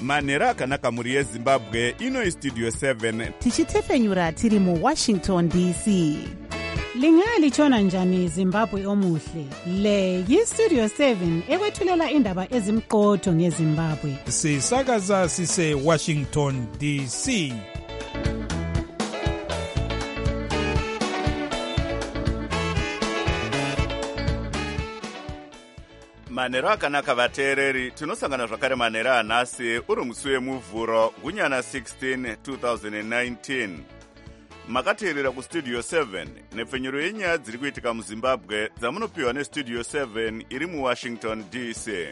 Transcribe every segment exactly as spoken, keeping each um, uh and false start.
manhero akanaka mhuri yezimbabwe. Ino istudio seven tichitefenyura tiri muwashington D C. Lingalitshona njani Zimbabwe omuhle? Le yistudio seven ekwethulela indaba ezimqotho ngeZimbabwe. Sisakaza sise Washington D C. manhero akanaka vateereri, tinosangana zvakare manhero anhasi uri musi wemuvhuro gunyana sixteen twenty nineteen. Makateerera kustudio seven nepfenyuro yenyaya dziri kuitika muzimbabwe dzamunopiwa nestudio seven iri muwashington D C.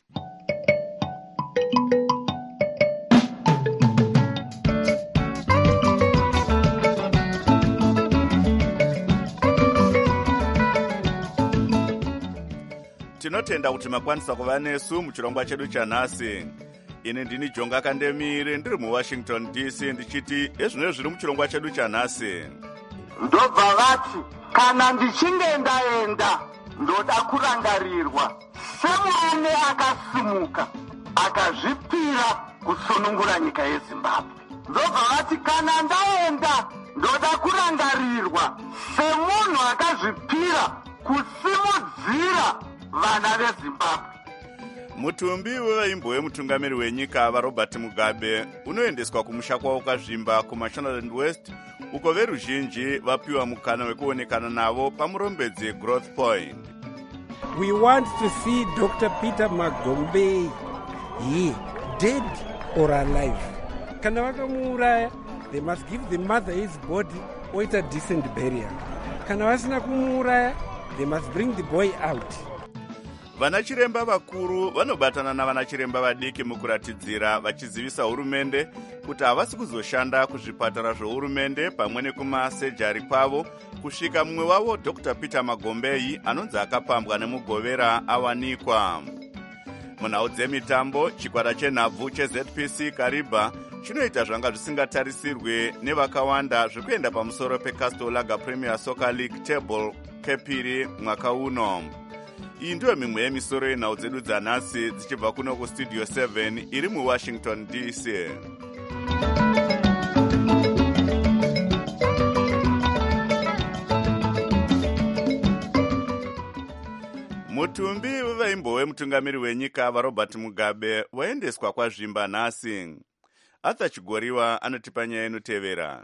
Tinotenda kuti makwanisa kuva nesu muchirongwa chedu chanhasi. Ini ndini Jonga Kandemire ndiri muwashington D C ndichiti ezvino zviri muchirongwa chedu chanhasi. Ndobva vati kana ndichinge ndaenda ndoda kurangarirwa semurume akasimuka akazvipira kusunungura nyika yeZimbabwe. Ndobva vati kana ndaenda ndoda kurangarirwa semunhu akazvipira kusimudzira vana veZimbabwe. Mutumbi wevaimbo wemutungamiri wenyika vaRobert Mugabe unoendeswa kumusha kwavo kazvimba kuMashonaland West, uko veruzhinji vapiwa mukana wekuonekana navo pamurombedzi Growth Point. We want to see Doctor Peter Magombe here, dead or alive. Kana vakamuuraya, they must give the mother his body or a decent burial. Kana vasina kumuuraya, they must bring the boy out. Vana chiremba vakuru vanobatana navana chiremba vadiki mukuratidzira vachizivisa hurumende kuti havasi kuzoshanda kuzvipatara zvohurumende pamwe nekumasejari kwavo kusvika mumwe wavo Doctor Peter Magombe anonzi akapambwa nemugovera awanikwa. Munhau dzemitambo, chikwata chenhabvu cheZ P C Kariba chinoita zvanga zvisingatarisirwe nevakawanda zvekuenda pamusoro peCastle Lager Premier Soccer League table kepiri mwaka uno. Iyi ndiyo mimwe yemisoro yenhau dzedu dzanhasi dzichibva kuno kustudio seven iri muwashington D C. Mutumbi wevaimbo wemutungamiri wenyika vaRobert Mugabe waendeswa kwazvimba nhasi. Arthur Chigoriwa anotipa nyaya inotevera.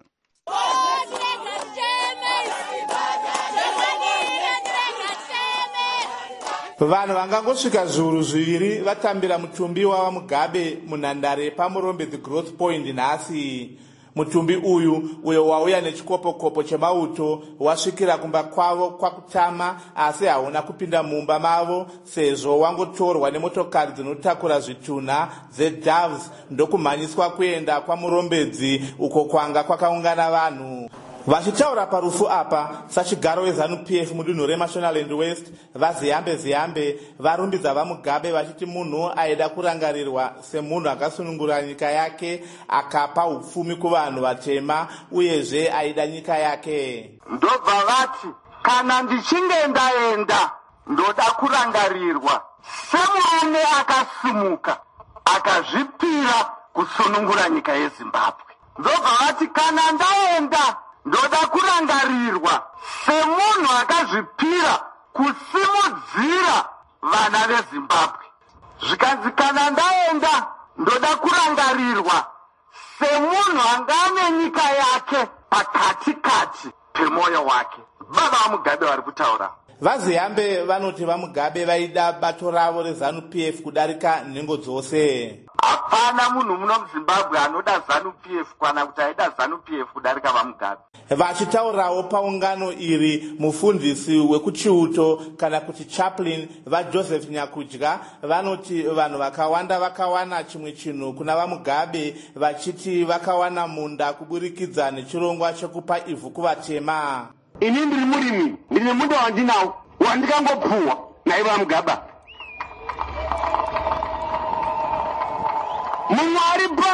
Vanhu vangangosvika zviuru zviviri vatambira mutumbi wava Mugabe munhandare pamurombedzi Growth Point nhasi. Mutumbi uyu uyo wauya nechikopokopo chemauto wasvikira kumba kwavo kwakutama, asi hauna kupinda mumba mavo sezvo wangotorwa nemotokari dzinotakura zvitunha dzeDoves ndokumhanyiswa kuenda kwamurombedzi uko kwanga kwakaungana vanhu. Vachitaura parufu apa, sachigaro weZanu P F mudunhu reMashonaland West, vaziyambe ziyambe varumbidza vaMugabe vachiti munhu aida kurangarirwa semunhu akasunungura nyika yake, akapa upfumi kuvanhu vatema uyezve aida nyika yake. Ndobva vati kana ndichinge ndaenda ndoda kurangarirwa semurume akasimuka akazvipira kusunungura nyika yeZimbabwe. Ndobva vati kana ndaenda ndoda kurangarirwa semunhu akazvipira kusimudzira vana veZimbabwe. Zvikanzi kana ndaenda ndoda kurangarirwa semunhu angane nyika yake pakatikati pemoyo wake. Baba vaMugabe vari kutaura. Vaziyambe vanoti vaMugabe vaida bato ravo reZanu P F kudarika nhengo dzose. Hapana munhu muno muZimbabwe anoda ZANU P F kana kuti aida ZANU P F kudarika vaMugabe. Vachitaurawo paungano iri, mufundisi wekuchiuto kana kuti chaplain vaJoseph Nyakudya vanoti vanhu vakawanda vakawana chimwe chinhu kuna vaMugabe, vachiti vakawana munda kuburikidza nechirongwa chekupa ivhu kuvatema. Ini ndiri murimi, ndine munda wandinawo wandikangopuwa naiva vaMugabe. Mumwe ari pano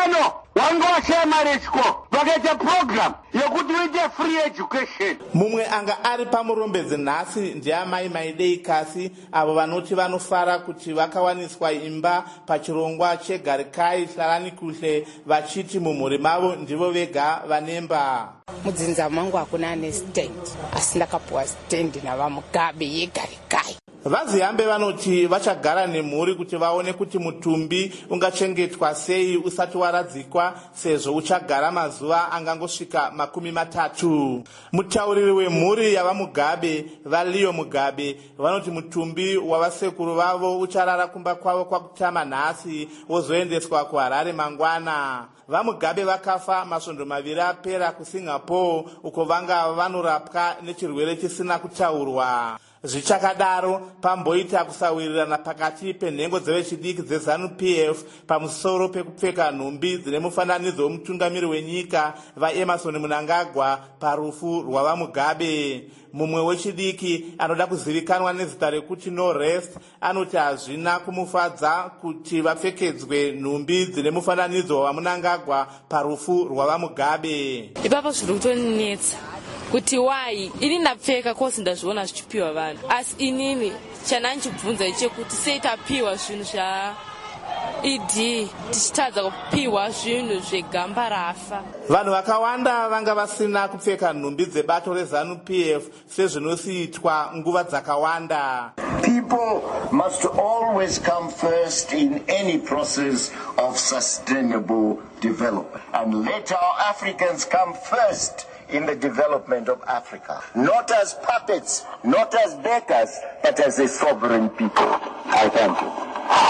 wanga washaya mari yechikoro vakaita program yekuti uite free education. mumwe anga ari pamurombedzi nhasi ndiamai maidei kasi avo vanoti vanofara kuti vakawaniswa imba pachirongwa chegarikai hlalani kuhle vachiti mumhuri mavo ndivo vega vanemba. mudzinza mangu hakuna ane stand asi ndakapuwa stand navamugabe yegarikai. vaziyambe vanoti vachagara nemhuri kuti vaone kuti mutumbi ungachengetwa sei usati waradzikwa sezvo uchagara mazuva angangosvika makumi matatu. mutauriri wemhuri yavamugabe valio mugabe vanoti mutumbi wavasekuru vavo ucharara kumba kwavo kwakutama nhasi wozoendeswa kuharare mangwana. vamugabe vakafa masvondo maviri apera kusingapore uko vanga vanorapwa nechirwere chisina kutaurwa. zvichakadaro pamboita kusawirirana pakati penhengo dzevechidiki dzeZANU-P F pamusoro pekupfeka nhumbi dzine mufananidzo wemutungamiri wenyika vaEmerson Mnangagwa parufu rwavamugabe. mumwe wechidiki anoda kuzivikanwa nezita rekuti No Rest anoti hazvina kumufadza kuti vapfekedzwe nhumbi dzine mufananidzo waMnangagwa parufu rwavamugabe. ipapo zviri kutonetsa kuti wai ini ndapfeka kosi ndazviona zvichipiwa vanhu asi inini chananchibvunza chekuti sei tapiwa zvinhu zva id tichitadza kupiwa zvinhu zvegamba rafa. vanhu vakawanda vanga vasina kupfeka nhumbi dzebato reZANU-P F sezvinosiitwa nguva dzakawanda. People must always come first in any process of sustainable development, and let our Africans come first in the development of Africa, not as puppets, not as beggars, but as a sovereign people. I thank you.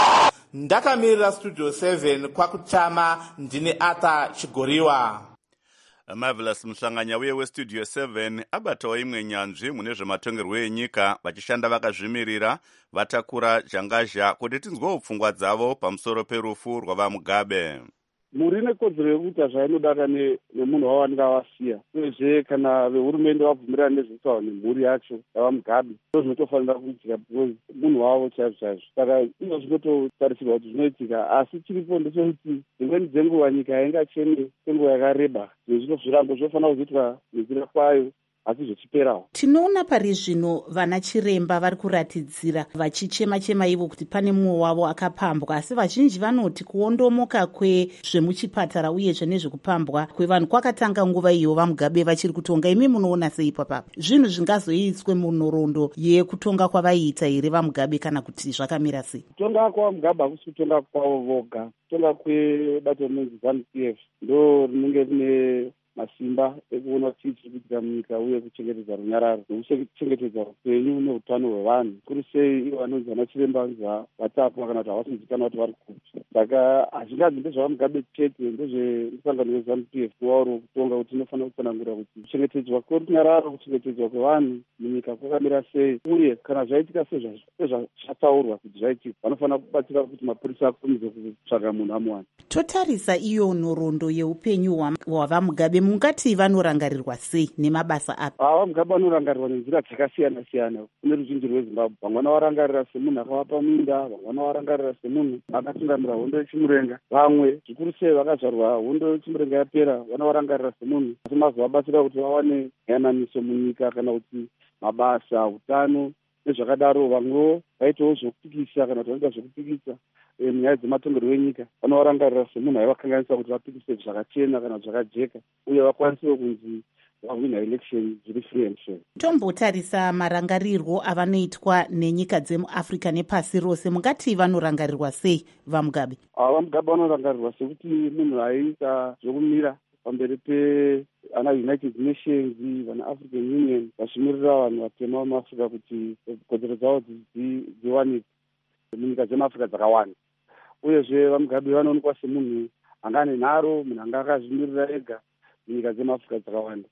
ndakamirira studio seven kwakutama ndine Arthur Chigoriwa. Marvelous Mhlanganya uye westudio seven abatawo imwe nyanzvi mune zvematongerwo enyika vachishanda vakazvimirira vatakura zhangazha kuti tinzwewo pfungwa dzavo pamusoro perufu rwavamugabe. muri nekodzero yekuita zvainodaka nemunhu wavo anenge avasiya uyezve kana vehurumende vabvumirana nezvekuitawo nemhuri yacho yavamugabe ndo zvinotofanira kuitika because munhu wavo chaizvo chaizvo saka izvo zvinototarisirwa kuti zvinoitika asi chiripo ndechekuti dzimweni dzenguva nyika yaingacheme kwenguva yakareba zvezvino zvirambo zvinofanira kuzoitwa nenzira kwayo asi zvichiperawo. tinoona pari zvino vana chiremba vari kuratidzira vachichema-chema ivo kuti pane mumwe wavo akapambwa asi vazhinji vanoti kuondomoka kwezvemuchipatara uyezve nezvekupambwa kwevanhu kwakatanga nguva iyo vamugabe vachiri kutonga. imi munoona sei papapa zvinhu zvingazoiswe munhoroondo yekutonga kwavaiita here vamugabe kana kuti zvakamira sei? kutonga kwavamugabe hakusi kutonga kwavo voga. kutonga kwebato rinonzi ZANU-P F ndo rinenge rine masimba ekuona kuti chiri kuitika munyika uye kuchengetedza runyararo nekuchengetedza upenyu neutano hwevanhu. kuri sei ivo vanonzi vana chiremba vatapwa kana kuti havasinzikanwa kuti vari kupi. saka hazvingazi ndezvavamugabe chete ndezvemusangano weZANU-P F kuvauro kutonga kuti inofanira kutsanangura kuti kuchengetedzwa kwerunyararo kuchengetedzwa kwevanhu munyika kwakamira sei uye kana zvaitika sezvataurwa kuti zvaitika vanofanira kubatsira kuti mapurisa akurumidze kutsvaga munhu amuwana. totarisa iyo nhoroondo yeupenyu hwavamugabe mungati vanorangarirwa sei nemabasa api? vamugabe vanorangarirwa nenzira dzakasiyana-siyana. kune ruzhinji rwezimbabwe vamwe vanovarangarira semunhu akavapa minda, vamwe vanovarangarira semunhu akatungamira hondo yechimurenga, vamwe zvikuru sei vakazvarwa hondo yechimurenga yapera vanovarangarira semunhu asi mazovabatsira kuti vawane yananiso munyika kana kuti mabasa, utano nezvakadaro. vamwewo vaitawo zvokupikisa kana kuti vanoita zvokupikisa munyaya dzematongerwo enyika vanovarangarira semunhu aivakanganisa kuti vapikise zvakachena kana zvakajeka uye vakwanisewo kunzi vahwina election dziri free and fair. tombotarisa marangarirwo avanoitwa nenyika dzemuafrica nepasi rose mungati vanorangarirwa sei vamugabe? vamugabe vanorangarirwa sekuti munhu aiita zvokumira pamberi peana United Nations, vana African Union vachimirira vanhu vatema vemuafrica kuti kodzero dzavo dziwanikwe munyika dzemafrica dzakawanda. uyezve vamugabe vanoonekwa semunhu anga nenharo, munhu anga akazvimirira ega munyika dzemafrica dzakawanda.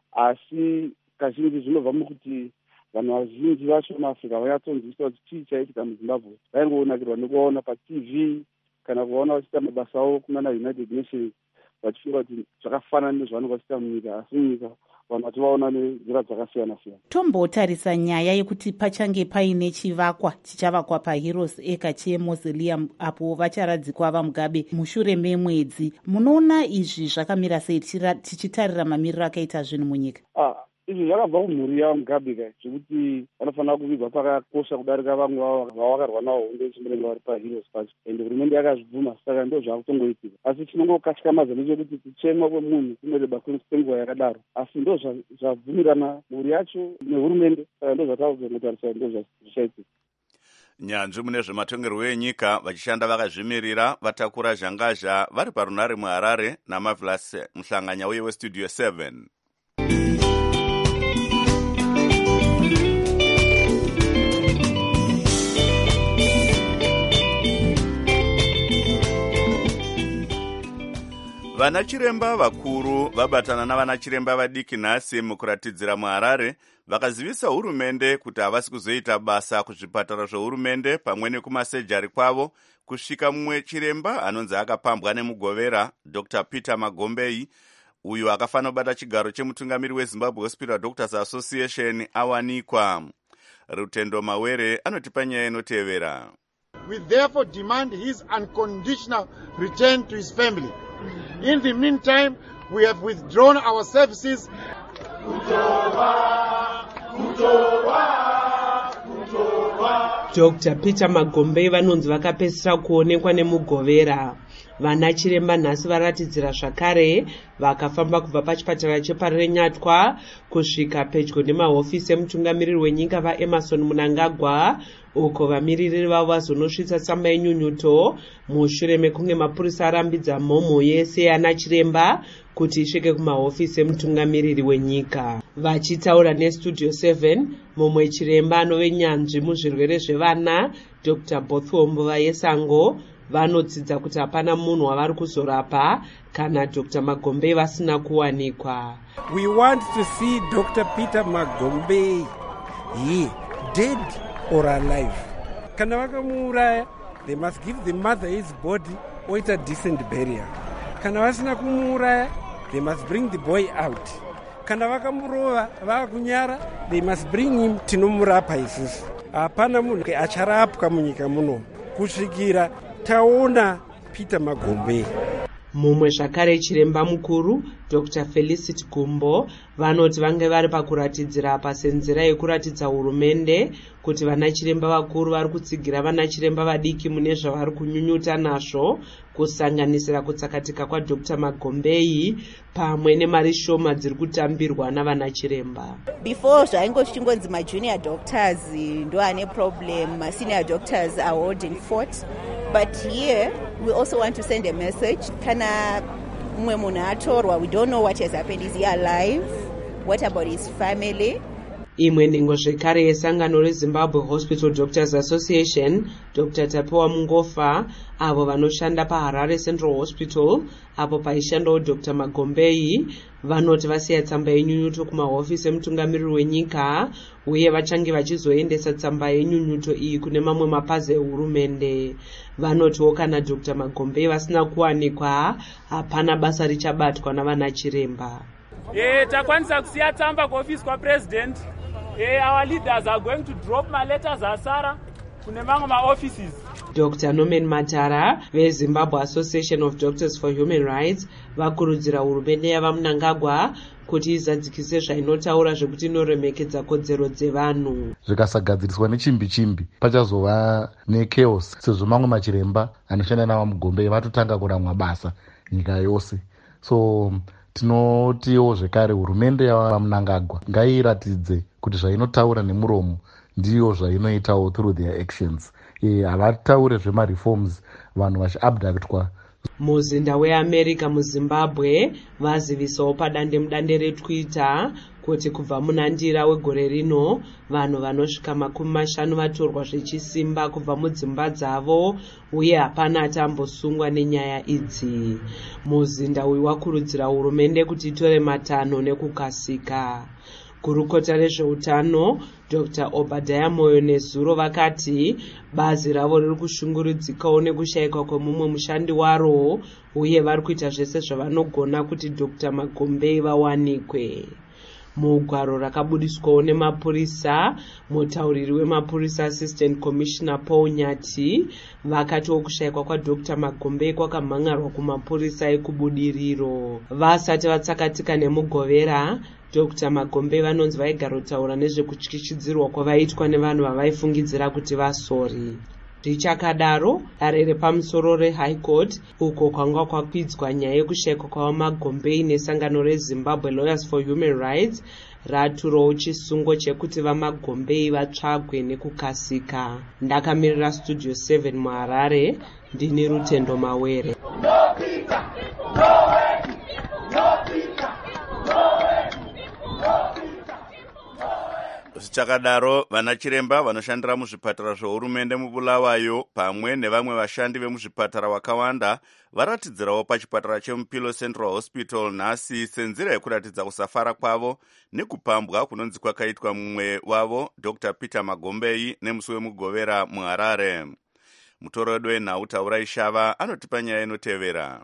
asi kazhinji zvinobva mukuti vanhu vazhinji vacho muafrica vanyatsonzwiswa kuti chii chaitika muzimbabwe vaingoonakirwa nekuvaona patv kana kuvaona vachiita mabasa avo kunana United Nations vachifunga kuti zvakafanana nezvavanenge vachiita munyika asi munyika vanhu vati vaona nenzira dzakasiyana siyana. Tombotarisa nyaya yekuti pachange paine chivakwa chichavakwa paHeroes Acre chemausoleum apo vacharadzikwa vaMugabe mushure memwedzi. Munoona izvi zvakamira sei tichitarira mamiriro akaita zvinhu munyika? Ah, izvi zvakabva kumhuri yaMugabe kai, zvekuti vanofanira kuvigwa pakakosha kudarika vamwe vavakarwa navo hondo chimurenga vari paHeroes pacho, ende hurumende yakazvibvuma, saka ndo zvakutongoitika. Asi chinongokatyamadza ndechekuti kuchema kwemunhu kunoreba kwenguva yakadaro, asi ndo zvabvumirana mhuri yacho nehurumende, saka ndo zvatakuzotarisa ndo zvichaitika. Nyanzvi mune zvematongerwo enyika vachishanda vakazvimirira vatakura zhangazha vari parunare muHarare naMarvelous Muhlanganya uye weStudio seven. Vana chiremba vakuru vabatana navana chiremba vadiki nhasi mukuratidzira muHarare vakazivisa hurumende kuti havasi kuzoita basa kuzvipatara zvehurumende pamwe nekumasejari kwavo kusvika mumwe chiremba anonzi akapambwa nemugovera Doctor Peter Magombei uyu akafanira kubata chigaro chemutungamiri weZimbabwe Hospital Doctors Association awanikwa. Rutendo Mawere anotipa nyaya inotevera. We therefore demand his unconditional return to his family. In the meantime, we have withdrawn our services. Doctor Peter Magombei vanonzi vakapedzisira kuonekwa nemugovera. Vana chiremba nhasi varatidzira zvakare vakafamba kubva pachipatara cheparenyatwa kusvika pedyo nemahofisi emutungamiriri wenyika vaEmmerson Mnangagwa uko vamiriri vavo vazonosvitsa tsamba yenyunyuto mushure mekunge mapurisa arambidza mhomho yese yana chiremba kuti isvike kumahofisi emutungamiriri wenyika. Vachitaura neStudio seven, mumwe chiremba anove nyanzvi muzvirwere zvevana Doctor Bothwombo Vayesango vanodzidza kuti hapana munhu wavari kuzorapa kana Doctor Magombei vasina kuwanikwa. We want to see Doctor Peter Magombei, he dead or alive. Kana vakamuuraya, they must give the mother his body or a decent burial. Kana vasina kumuuraya, they must bring the boy out. Kana vakamurova vakunyara, they must bring him tinomurapa isusu. Hapana munhu acharapwa munyika muno kusvikira taona Peter Magombei. Mumwe zvakare chiremba mukuru Doctor Felicity Gumbo vanoti vange vari pakuratidzira pasenzera yekuratidza hurumende kuti vana chiremba vakuru vari kutsigira vana chiremba vadiki mune zvavari kunyunyuta nazvo kusanganisira kutsakatika kwa Doctor Magombei pamwe nemari shoma dziri kutambirwa navana chiremba. Before zvaingo zvichingonzi majunior doctors ndo ane problem, ma senior doctors are holding fort, but here we also want to send a message. Kana mwe munhu atorwa, we don't know what has happened. Is he alive? What about his family? Imwe nhengo zvekare yesangano reZimbabwe Hospital Doctors Association Doctor Tapewa Mungofa avo vanoshanda paHarare Central Hospital apo paishandawo Doctor Magombei vanoti vasiya tsamba yenyunyuto kumahofisi emutungamiriri wenyika uye vachange vachizoendesa tsamba yenyunyuto iyi kune mamwe mapazi ehurumende. Vanotiwo kana Doctor Magombei vasina kuwanikwa hapana basa richabatwa navana chiremba. Eh, takwanisa kusiya tsamba kuofisi kwaPresident. Eh, our leaders are going to drop my letters asara kune mamwe maoffices. Doctor Norman Matara veZimbabwe Association of Doctors for Human Rights vakurudzira hurumende yavaMnangagwa kuti izadzikise zvainotaura zvekuti inoremekedza kodzero dzevanhu. Zvikasagadziriswa nechimbi chimbi pachazova nechaos sezvo mamwe machiremba anoshanda navaMugombei vatotanga kuramwa basa nyika yose. So tinotiwo zvekare hurumende yavaMnangagwa ngairatidze kuti zvainotaura nemuromo ndiyo zvainoitawo through their actions. Havataure zvemareforms vanhu vachiabductwa. Muzinda weAmerica muZimbabwe vazivisawo padande mudande reTwitter kuti kubva munandira wegore rino vanhu vanosvika makumi mashanu vatorwa zvechisimba kubva mudzimba dzavo uye hapana atambosungwa nenyaya idzi. Muzinda uyu wakurudzira hurumende kuti itore matanho nekukasika. Gurukota rezveutano Doctor Obadiah Moyo Nezuro vakati bazi ravo riri kushungurudzikawo nekushayikwa kwemumwe mushandi waro uye vari kuita zvese zvavanogona kuti Doctor Magombei vawanikwe. mugwaro rakabudiswawo nemapurisa, mutauriri wemapurisa assistant commissioner Paul Nyati vakatiwo kushayikwa kwaDr Magombe kwakamhangarwa kumapurisa ekubudiriro. Vasati vatsakatika nemugovera, Dr Magombe vanonzi vaigara kutaura nezvekutyishidzirwa kwavaitwa nevanhu vavaifungidzira kuti vasori. Zvichakadaro, dare repamusoro reHigh Court uko kwanga kwakwidzwa nyaya yekushayikwa kwavaMagombe nesangano reZimbabwe Lawyers for Human Rights raturawo chisungo chekuti vaMagombe vatsvagwe nekukasika. Ndakamirira Studio seven muHarare, ndini Rutendo Mawere. Zvichakadaro, vanachiremba vanoshandira muzvipatara zvehurumende muBulawayo pamwe nevamwe vashandi vemuzvipatara vakawanda varatidzirawo pachipatara cheMupilo Central Hospital nhasi senzira yekuratidza kusafara kwavo nekupambwa kunonzi kwakaitwa mumwe wavo Doctor Peter Magombe nemusi wemugovera muHarare. Mutoredo wenhau Taurai Shava anotipa nyaya inotevera.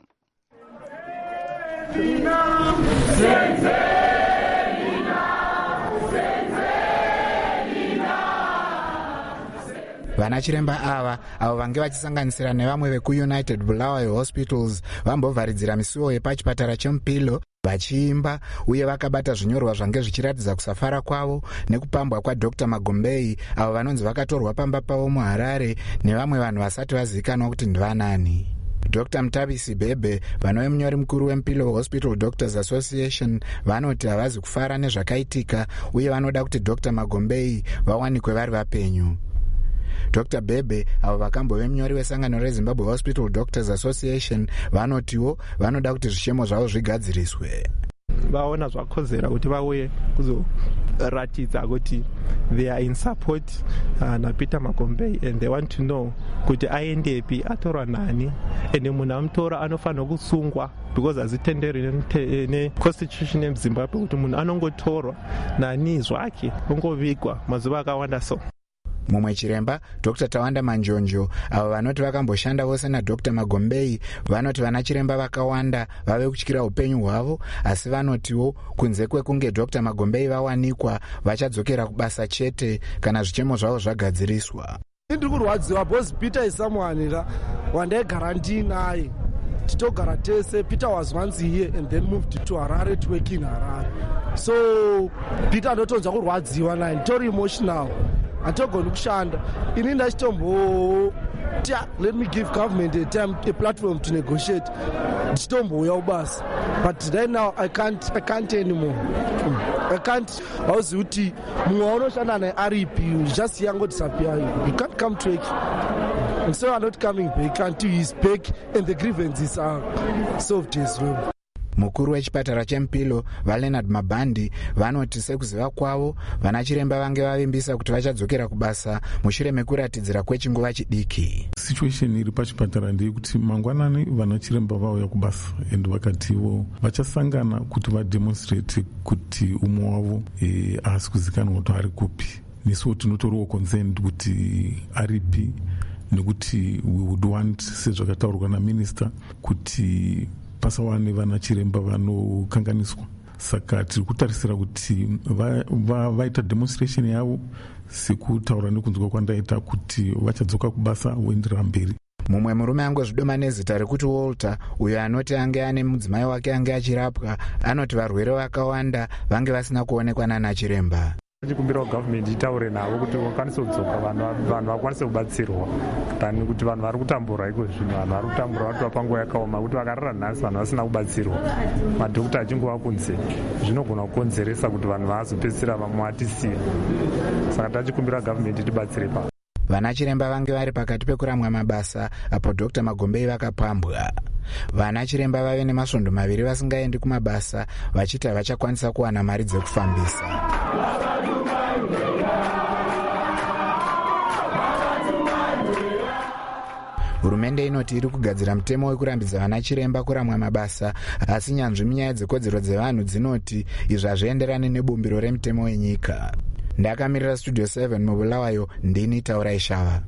Vanachiremba ava avo vange vachisanganisira nevamwe vekuUnited Bulawayo Hospitals vambovharidzira misuwo yepachipatara cheMupilo vachiimba uye vakabata zvinyorwa zvange zvichiratidza kusafara kwavo nekupambwa kwaDr Magombe avo vanonzi vakatorwa pamba pavo muHarare nevamwe vanhu vasati vazivikanwa kuti ndivanani. Doctor Mutavisi Bebe, vanove munyori mukuru weMupilo Hospital Doctors Association, vanoti havazi kufara nezvakaitika uye vanoda kuti Doctor Magombe vawanikwe vari vapenyu. Doctor Bebe, avo vakambove munyori wesangano reZimbabwe Hospital Doctors Association, vanotiwo vanoda kuti zvishemo zvavo zvigadziriswe. Vaona zvakozera kuti vauye kuzoratidza kuti they are in support uh, naPeter Magombe and they want to know kuti aendepi, atorwa nani, ende munhu amutora anofanira kusungwa because hazitenderi neconstitution yeMzimbabwe kuti munhu anongotorwa nani zvake ongovigwa mazuva akawanda so. Mumwe chiremba Doctor Tawanda Manjonjo, avo vanoti vakamboshanda vose naDr Magombe, vanoti vanachiremba vakawanda vave kutyira upenyu hwavo, asi vanotiwo kunze kwekunge Doctor Magombe vawanikwa vachadzokera kubasa chete kana zvichemo zvavo zvagadziriswa. Ndiri kurwadziwa because Peter is someone wandaigara ndinaye, titogara tese. Peter was once here and then moved to Harare to work in Harare. So Peter ndotonzwa kurwadziwa naye, nditori emotional. Atogoni kushanda ini ndachitombo tia let me give government a time a platform to negotiate ndichitomboya ubasa but right now I can't I can't anymore. I can't. Hauzi kuti mumwe waunoshanda naye aripi just yango disappear, you can't come to work and so are not coming back until he's back and the grievances are solved as well. Mukuru wechipatara cheMupilo vaLeonard Mabandi vanoti sekuziva kwavo vanachiremba vange vavimbisa kuti vachadzokera kubasa mushure mekuratidzira kwechinguva chidiki. Situation iri pachipatara ndeyekuti mangwanani vanachiremba vauya kubasa ende vakatiwo vachasangana kuti vademonstrate kuti umwe wavo e, haasi kuzikanwa kuti ari kupi. Nesuwo tinotoriwo concerned kuti aripi nekuti we would want sezvakataurwa naminister kuti pasawane vanachiremba vanokanganiswa. Saka tiri kutarisira kuti vaita va, va demonstration yavo sekutaura nekunzwa kwandaita kuti vachadzoka kubasa voenderera mberi. Mumwe murume angozvidoma nezita rekuti Walter, uyo anoti ange ane mudzimai wake ange achirapwa, anoti varwere vakawanda vange vasina kuonekwa nanachiremba. Tichikumbira government itaure navo kuti vakwanise kudzoka vanhu vakwanise kubatsirwa tani kuti vanhu vari kutambura iko zvino vanhu vari kutambura vatova panguva yakaoma kuti vakarara nhasi vanhu vasina kubatsirwa madhokota achingova kunze zvinogona kukonzeresa kuti vanhu vaazopedzisira vamwe vatisiya. Saka tachikumbira government tibatsire pa vanachiremba vange vari pakati pekuramwa mabasa apo Dr Magombe vakapambwa. Vanachiremba vave nemasvondo maviri vasingaendi kumabasa vachiti havachakwanisa kuwana mari dzekufambisa. Hurumende inoti iri kugadzira mutemo wekurambidza vanachiremba kuramwa mabasa, asi nyanzvi munyaya dzekodzero dzevanhu dzinoti izvi hazvienderani nebumbiro remutemo wenyika. Ndakamirira Studio seven muBulawayo, ndini Taurai Shava.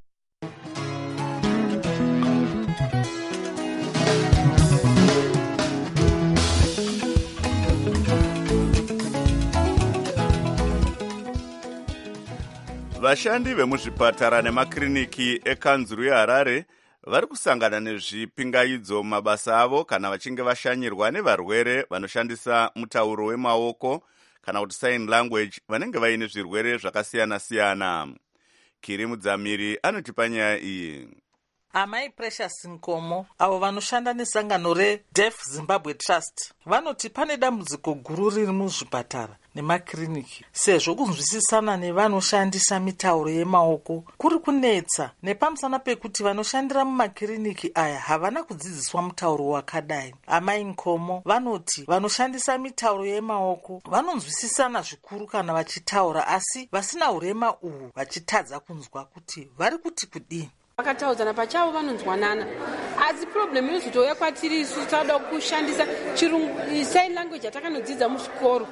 vashandi vemuzvipatara nemakiriniki ekanzuru yeharare vari kusangana nezvipingaidzo mumabasa avo kana vachinge vashanyirwa nevarwere vanoshandisa mutauro wemaoko kana kuti sign language vanenge vaine zvirwere zvakasiyana-siyana. Kiri Mudzamiri anotipa nyaya iyi. Amai Precious Nkomo avo vanoshanda nesangano reDeaf Zimbabwe Trust vanoti pane dambudziko guru riri muzvipatara nemakiriniki sezvo kunzwisisana nevanoshandisa mitauro yemaoko kuri kunetsa, nepamusana pekuti vanoshandira mumakiriniki aya havana kudzidziswa mutauro wakadai. Amai Nkomo vanoti vanoshandisa mitauro yemaoko vanonzwisisana zvikuru kana vachitaura, asi vasina urema uhu vachitadza kunzwa kuti vari kuti kudini. Vakataudzana pachavo vanonzwanana, asi problem inozotouya kwatiri isu tauda kushandisa chirungu sign language yatakanodzidza muzvikoro,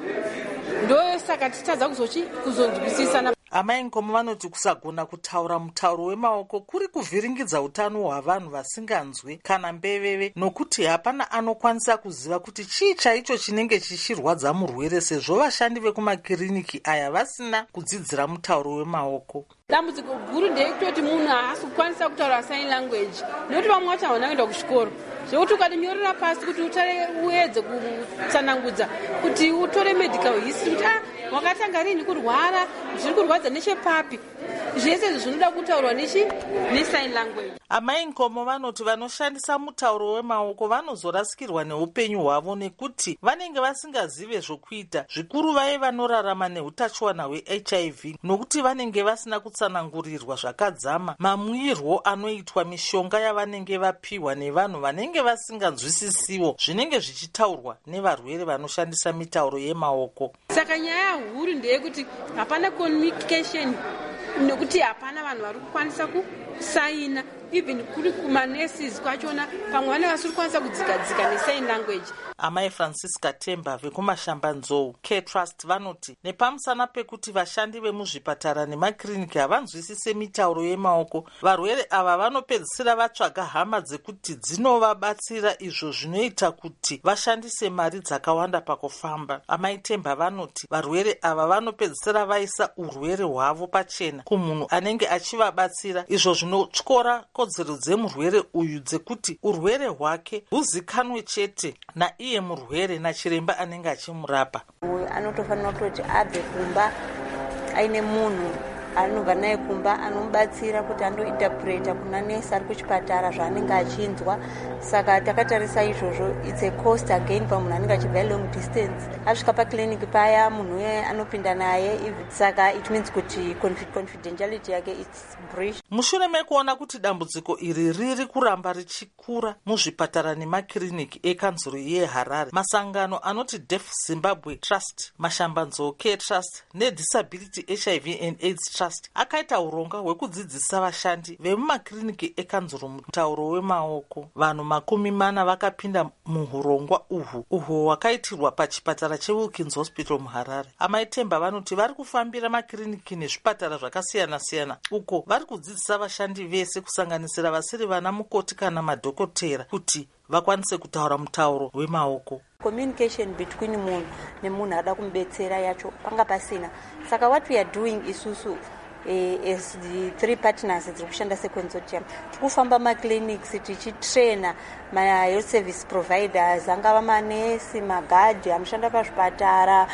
ndo saka titadza kuzonzwisisana. Amai Nkomo vanoti kusagona kutaura mutauro wemaoko kuri kuvhiringidza utano hwavanhu vasinganzwi kana mbeveve, nokuti hapana anokwanisa kuziva kuti chii chaicho chinenge chichirwadza murwere, sezvo vashandi vekumakiriniki aya vasina kudzidzira mutauro wemaoko. Dambudziko guru ndeyekutoti munhu haasi kukwanisa kutaura sign language, nekuti vamwe vacho havana kuenda kuchikoro, zvekuti ukatinyorera pasi kuti utare uedze kutsanangudza kuti utore medical history kuti ah wakatanga rini kurwara, zviri kurwadza nechepapi, zvese zvinoda kutaurwa nechi nesign language. Amai Nkomo vanoti vanoshandisa mutauro wemaoko vanozorasikirwa neupenyu hwavo nekuti vanenge vasingazive zvokuita, zvikuru vaye vanorarama neutachiwana hweH I V, nokuti vanenge vasina kutsanangurirwa zvakadzama mamwirwo anoitwa mishonga yavanenge vapiwa nevanhu vanenge vasinganzwisisiwo zvinenge zvichitaurwa nevarwere vanoshandisa mitauro yemaoko. Saka nyaya huru ndeyekuti hapana communication, nekuti hapana vanhu vari kukwanisa kusaina, even kuri kumanesis kwachona pamwe vane vasiri kukwanisa kudzikadzika nesign language. Amai Francisca Temba vekumashamba nzou K-Trust vanoti nepamusana pekuti vashandi vemuzvipatara nemakiriniki havanzwisise mitauro yemaoko, varwere ava vanopedzisira vatsvaga hama dzekuti dzinovabatsira, izvo zvinoita kuti vashandise mari dzakawanda pakufamba. Amai Temba vanoti varwere ava vanopedzisira vaisa urwere hwavo pachena kumunhu anenge achivabatsira, izvo zvinotyora kodzero dzemurwere uyu dzekuti urwere hwake huzikanwe chete naiye murwere nachiremba anenge achimurapa. Uyu anotofanira kutoti abve kumba aine munhu anobva naye kumba anomubatsira kuti andointerpreta kuna nesi ari kuchipatara zvaanenge achinzwa. Saka takatarisa izvozvo, it's a cost again pamunhu anenge achibva long distance, asvika pakiliniki paya munhu uye anopinda naye, saka it means kuti confidentiality yake it's breached. Mushure mekuona kuti dambudziko iri riri kuramba richikura muzvipatara nemakiriniki ekanzuru yeHarare, masangano anoti Deaf Zimbabwe Trust, Mashamba Nzou K-Trust neDisability H I V and AIDS Trust akaita uronga hwekudzidzisa vashandi vemumakiriniki ekanzuru mutauro wemaoko. Vanhu makumi mana vakapinda muhurongwa uhu uhu hwakaitirwa pachipatara cheWilkins Hospital muHarare. Amai Temba vanoti vari kufambira makiriniki nezvipatara zvakasiyana-siyana uko vari kudzidzisa vashandi vese kusanganisira vasiri vana mukoti kana madhokotera kuti vakwanise kutaura mutauro wemaoko. Communication between munhu nemunhu ada kumubetsera yacho panga pasina. Saka what we are doing isusu eh, as the three partners dziri kushanda seconsortium, tikufamba maclinics tichitraina ma-health service providers, angava manesi, magadhi anoshanda pazvipatara,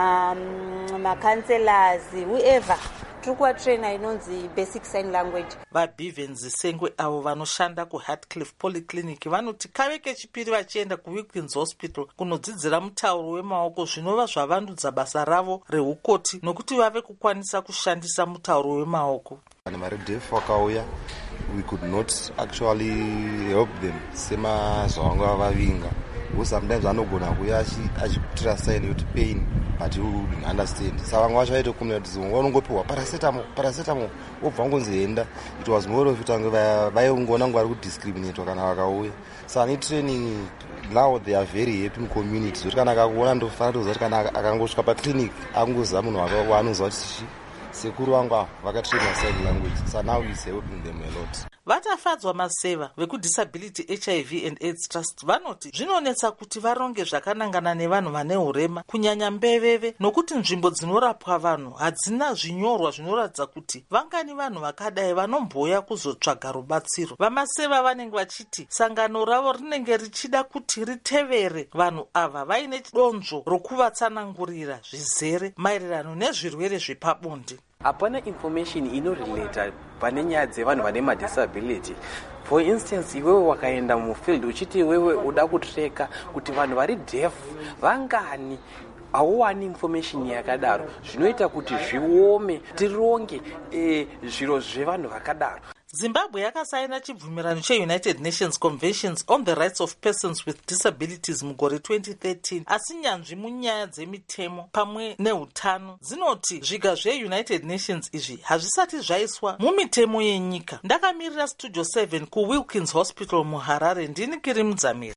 ma-counselors, whoever, tiri kuvatraina inonzi basic sign language. VaBivens Sengwe avo vanoshanda kuHartcliffe Polyclinic vanoti kave kechipiri vachienda kuWilkins Hospital kunodzidzira mutauro wemaoko zvinova zvavandudza basa ravo reukoti nokuti vave kukwanisa kushandisa mutauro wemaoko. Kana varidef vakauya, we could not actually help them sema zvavanga vavinga, because sometimes anogona kuya achikutira sign yoti pain but you wouldn't understand. Saka vanga vacho vaite kumira kuti vanongopiwa paracetamol paracetamol obva ngonzi enda. It was more of it vaingona ngo vari kudiscriminate kana vakauya. Saka ni training now they are very happy in community. Zoti kana akakuona ndofanira kuziva kuti kana akangosvika paclinic akungoziva munhu waanonzwa kuti sekuru vangu ava vakatraina sign language. So now is helping them a lot. vatafadzwa maseva vekudisability H I V and AIDS Trust vanoti zvinonetsa kuti varonge zvakanangana nevanhu vane urema kunyanya mbeveve, nokuti nzvimbo dzinorapwa vanhu hadzina zvinyorwa zvinoratidza kuti vangani vanhu vakadai vanombouya kuzotsvaga rubatsiro. Vamaseva vanenge vachiti sangano ravo rinenge richida kuti ritevere vanhu ava vaine donzvo rokuvatsanangurira zvizere maererano nezvirwere zvepabonde. Hapana information inorelata pane nyaya dzevanhu vane madisability. For instance, iwewe wakaenda mufield uchiti iwewe uda kutreka kuti vanhu vari deaf vangani, hauwani information yakadaro, zvinoita kuti zviome tironge e, zviro zvevanhu vakadaro. Zimbabwe yakasaina chibvumirano cheUnited Nations Conventions on the Rights of Persons with Disabilities mugore twenty thirteen, asi nyanzvi munyaya dzemitemo pamwe neutano dzinoti zviga zveUnited Nations izvi hazvisati zvaiswa mumitemo yenyika. Ndakamirira Studio seven kuWilkins Hospital muHarare, ndini Kiri Mudzamiri.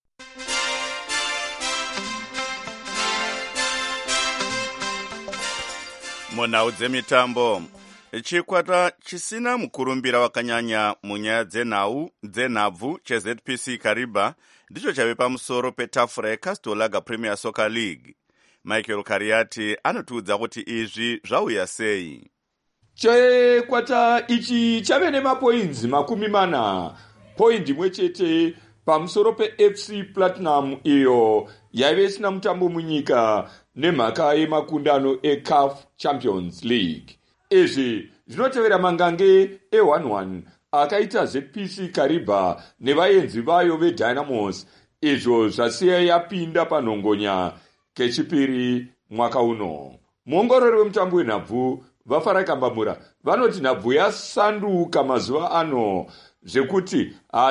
Munhau dzemitambo, chikwata chisina mukurumbira wakanyanya munyaya dzenhau dzenhabvu cheZ P C Kariba ndicho chave pamusoro petafura yeCastor Lager Premier Soccer League. Michael Kariati anotiudza kuti izvi zvauya sei. Chikwata ichi chave nemapoints makumi mana, point imwe chete pamusoro peF C Platinum iyo yaive isina mutambo munyika nemhaka yemakundano eCAF Champions League. Izvi zvinotevera mangange e one one akaita Z P C Kariba nevaenzi vayo veDynamos, izvo zvasiya yapinda panhongonya kechipiri mwaka uno. Muongorori wemutambo wenhabvu Vafara Kambamura vanoti nhabvu yasanduka mazuva ano zvekuti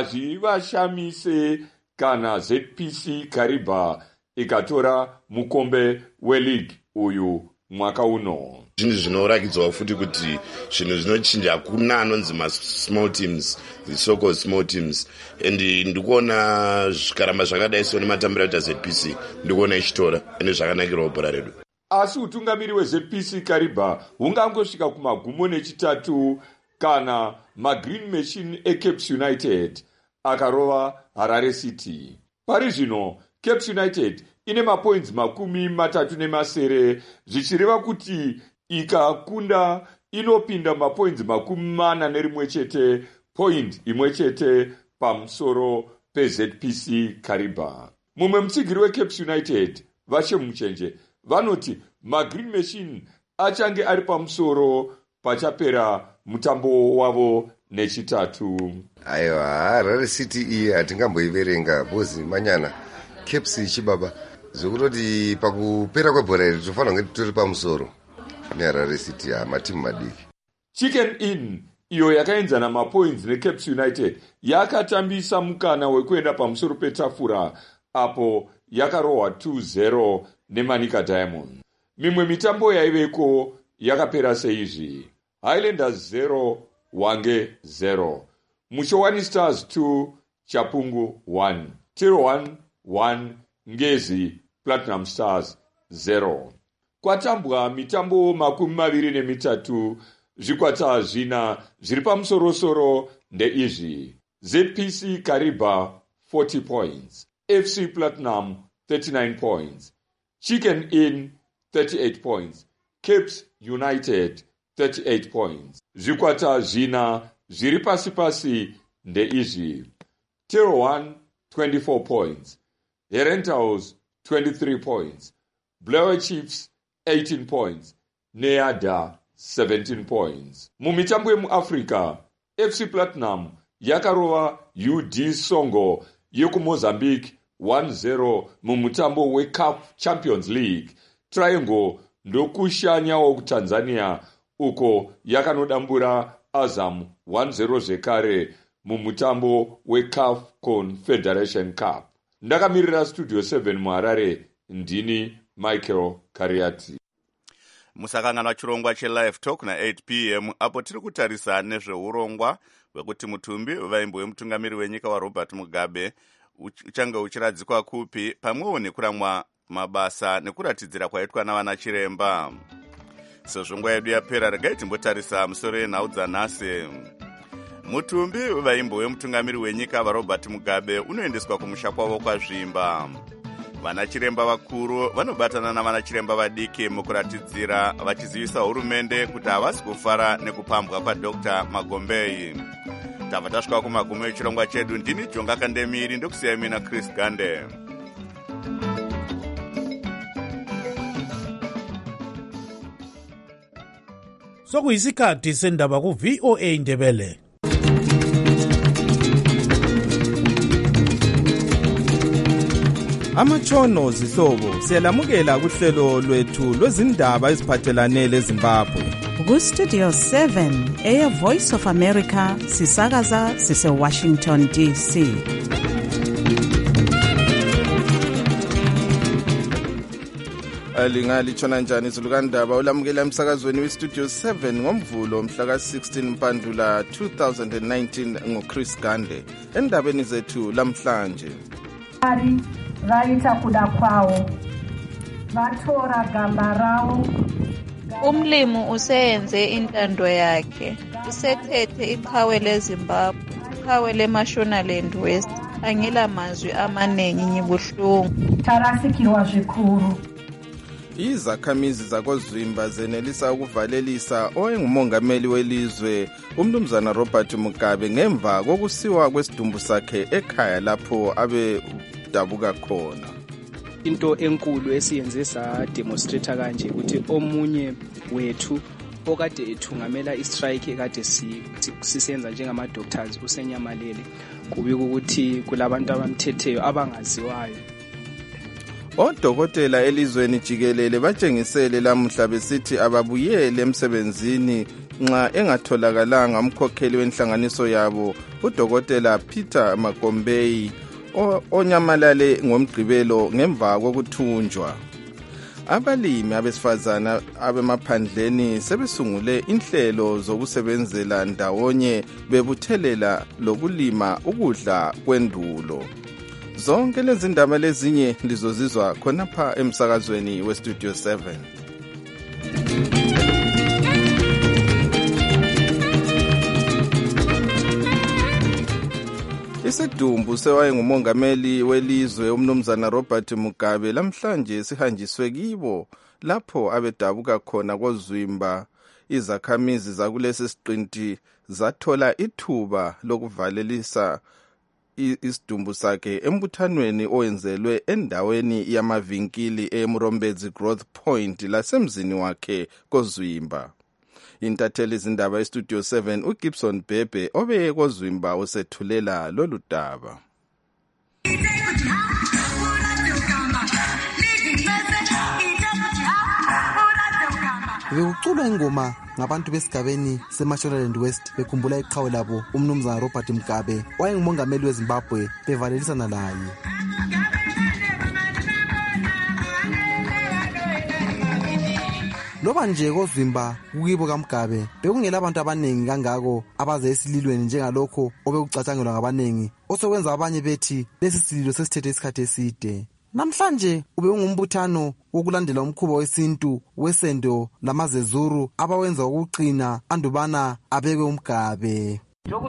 hazvivashamise kana Z P C Kariba ikatora mukombe weleague uyu mwaka uno. Zvinhu zvinorakidzwa futi kuti zvinhu zvinochinja, hakuna anonzi ma-small teams, the so-called small teams, and ndikuona zvikaramba zvakadai so nematambiro aita Z P C ndikuona ichitora ende zvakanakirawo bhora redu. Asi utungamiri weZ P C Kariba hungangosvika kumagumo nechitatu kana magreen machine eCaps United akarova Harare City. Pari zvino Caps United ine mapoints makumi matatu nemasere, zvichireva kuti ikakunda inopinda mapoints makumi mana nerimwe chete, point imwe chete pamusoro peZ P C Kariba. Mumwe mutsigiri weCaps United Vashe Muchenje vanoti magreen machine achange ari pamusoro pachapera mutambo wavo nechitatu. Aiwa, Harare City iyi hatingamboiverenga bozi manyana Caps chibaba zvokuroti pakupera kwebhora iri tofanira kunge titori pamusoro neHarare City matimu madiki. Chicken Inn iyo yakaenzana mapoints neCaps United yakatambisa mukana wekuenda pamusoro petafura apo yakarohwa two zero neManika Diamonds. Mimwe mitambo yaiveko yakapera seizvi: Highlanders zero Wange zero, Mushowani Stars two Chapungu one, Tiro one one, Ngezi Platinum Stars zero. Kwatambwa mitambo makumi maviri nemitatu, zvikwata zvina zviri pamusorosoro ndeizvi: Z P C Kariba forty points, F C Platinum thirty-nine points, Chicken Inn thirty-eight points, Caps United thirty-eight points. Zvikwata zvina zviri pasi pasi ndeizvi: Tiro one twenty-four points, Herentals twenty-three points, Blair Chiefs eighteen points, Neada seventeen points. Mumitambo yemuAfrica, F C Platinum yakarova U D Songo yekuMozambique one zero mumutambo weCAF Champions League. Triangle ndokushanyawo kuTanzania uko yakanodambura Azam one zero zvekare mumutambo weCAF Confederation Cup. Ndakamirira Studio seven muHarare, ndini Michael Kariati. Musakanganwa chirongwa cheLive Talk na eight p m apo tiri kutarisa nezveurongwa hwekuti mutumbi vaimbo wemutungamiri wenyika waRobert Mugabe uchange uchiradzikwa kupi, pamwewo nekuramwa mabasa nekuratidzira kwaitwa navana chiremba. Sezvo nguva yedu yapera, regai timbotarisa musoro yenhau dzanhasi. Mutumbi wevaimbo wemutungamiri wenyika vaRobert Mugabe unoendeswa kumusha kwavo kwazvimba. Vanachiremba vakuru vanobatana navanachiremba vadiki mukuratidzira vachizivisa hurumende kuti havasi kufara nekupambwa kwaDr Magombei. Tabva tasvika kumagumo echirongwa chedu. Ndini Jonga Kandemiri ndokusiya mina Chris Gande. Sokuyisikhathi sendaba ku V O A Ndebele. Amatshono zihlobo siyalamukela kuhlelo lwethu lwezindaba eziphathelane leZimbabwe. Ku Studio seven Air Voice of America sisakaza sise Washington D C. Alingali tshona njani izulukandaba ulamukela emsakazweni we Studio seven ngomvulo mhla ka sixteen Mpandula two thousand nineteen ngoChris Gande. Endabeni zethu lamhlanje. Ari vaita kuda kwawo. Vatora gamba rawo. Umlimi useyenze intando yakhe. Usethethe iqhawe leZimbabwe, iqhawe leMashonaland West. Angela mazwi amanengi ngibuhlungu. Tarasikirwa zvikuru. Izakhamizi zakozwimba zenelisa ukuvalelisa oyengumongameli welizwe umnumzana Robert Mugabe ngemva kokusiwa kwesidumbu sakhe ekhaya lapho abe dabuka khona. Into enkulu esiyenze sa demonstrate kanje ukuthi omunye wethu okade ethungamela istrike ekade sisenza njengama doctors usenyamalele kubika ukuthi kulabantu abamthetheyo abangaziwayo. Odokotela elizweni jikelele batshengisele lamuhla besithi ababuyele emsebenzini nxa engatholakalanga umkhokheli wenhlanganiso yabo uDokotela Peter Magombei onyamalale ngomgqibelo ngemva kokuthunjwa. Abalimi abesifazana abemaphandleni sebesungule inhlelo zokusebenzela ndawonye bebuthelela lokulima ukudla kwendulo. Zonke lezi ndaba lezinye lizozizwa khonapha emsakazweni we Studio seven. Isidumbu sewayengumongameli welizwe umnumzana Robert Mugabe lamhlanje sihanjiswe kibo lapho abedabuka khona kozwimba. Izakhamizi zakulesi siqinti zathola ithuba lokuvalelisa isidumbu sakhe embuthanweni oyenzelwe endaweni yamavinkili eMurombezi Growth Point lasemzini wakhe kozwimba. Intatheli izindaba eStudio seven uGibson Bebe obeye kozwimba usethulela lolu daba. Bekuculwa ingoma ngabantu besigabeni seMashonaland West bekhumbula iqhawe labo umnumzana Robert Mugabe wayengumongameli weZimbabwe bevalelisana laye. Loba nje kozwimba kukibo kaMugabe bekungela abantu abanengi kangako abaze esililweni njengalokho obekucatshangelwa ngabanengi osokwenza abanye bethi lesi sililo sesithethe isikhathi eside. Namhlanje ube ungumbuthano wokulandela umkhuba wesintu wesendo lamazezuru abawenza ukuqina andubana abekwe uMugabe.